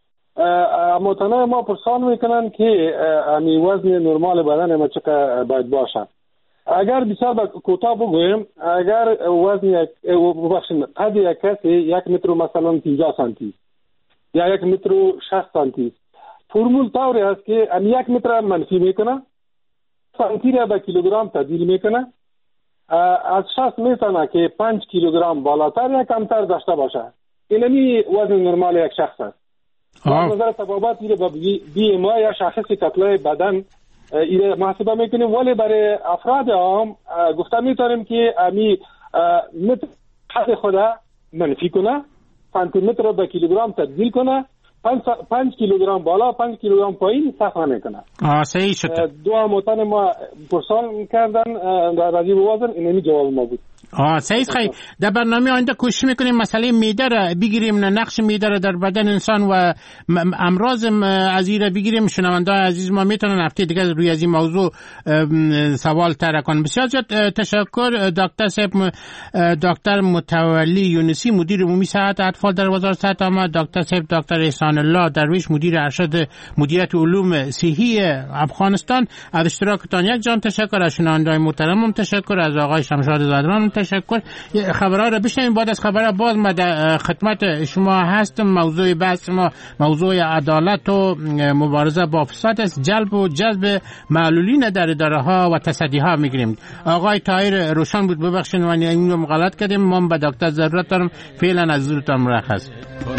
متنوع ما پرسان میکنن که امی وزن نرمال بدن ما چقدر باید باشه. اگر بسیار کوتاه بگویم، اگر وزن یک بخشیم قد یک کسی یک متر مثلا پنجاه سانتی یا یک متر شصت سانتی، فرمول طوری هست که ام یک متر منفی میکنه، سانتی را به کیلوگرم تبدیل میکنه. از شصت میتونه که پنج کیلوگرم بالاتر یا کمتر داشته باشه. اینمی وزن نرمال یک شخص است. از نظر طبابت ایره با بی ام آی یا شاخص کتله بدن ایره محاسبه میکنیم، ولی برای افراد عام گفته میتونیم که امی متر حد خود منفی کنه، سانتی متر به کیلوگرم تبدیل کنه، پنج, پنج کیلوگرم بالا پنج کیلوگرم پایین صفحه میکنه. آه صحیح شد. دو متن ما پرسان کردن در راجع به وزن، اینمی جواب ما بود. آه صحیح خیلی. در برنامه آینده کوشش میکنیم مسئله معده را بگیریم، نقش معده را در بدن انسان و امراض از این را بگیریم. شنوندگان عزیز ما میتونن هفته دیگه روی از این موضوع سوال طرح کنن. بسیار زیاد تشکر دکتر صاحب. دکتر متولی یونسی مدیر عمومی صحت اطفال در وزارت صحت عامه، دکتر صاحب دکتر احسان الله درویش مدیر ارشد مدیریت علوم صحی افغانستان. از اشتراکتان یک جان تشکر. از شنوندگان محترم تشکر. از آقای شمشاد زادران تشکر. خبرها را بشنویم. بعد از خبرها باز ما در خدمت شما هستم. موضوع بحث ما موضوع عدالت و مبارزه با فساد است. جلب و جذب معلولین در اداره ها و تصدی ها میگیریم. آقای طاهر روشن بود، ببخشید من اینو مغالط کردیم. ما به دکتر ضرورت دارم. فعلا از حضورتان مرخص.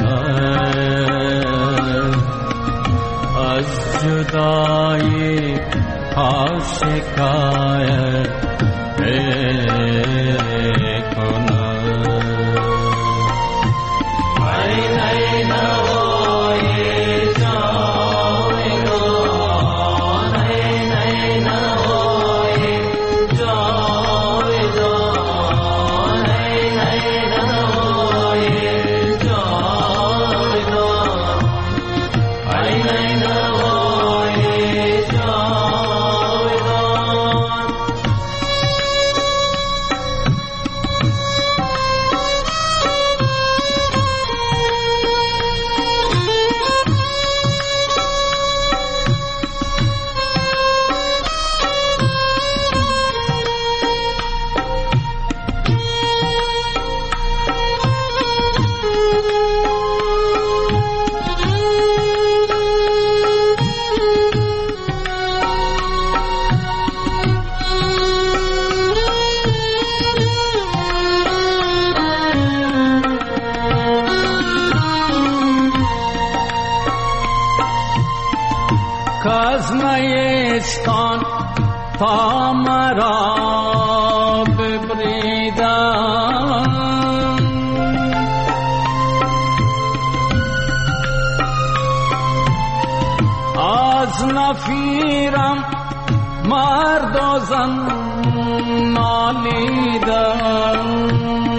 از جدایی ها شکایت کازمایستان تا مرا ببریدن، از نفیرم مرد و زن نالیدن.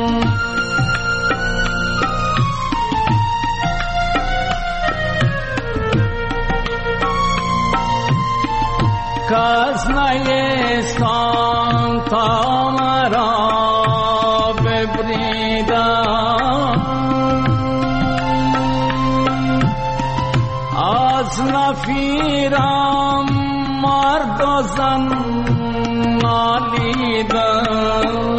کاز نیستان تا مرا ببریدن، از نفیرم مرد و زن نالیدن.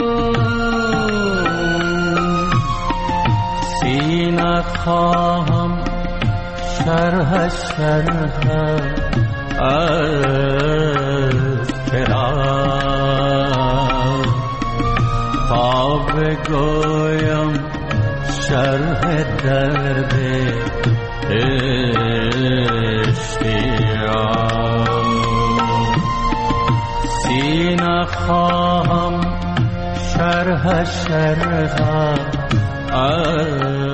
سینه خواهم شرح شرح از فراق، تا بگویم شرح درد اشتیاق. سینه خواهم شرح شرح از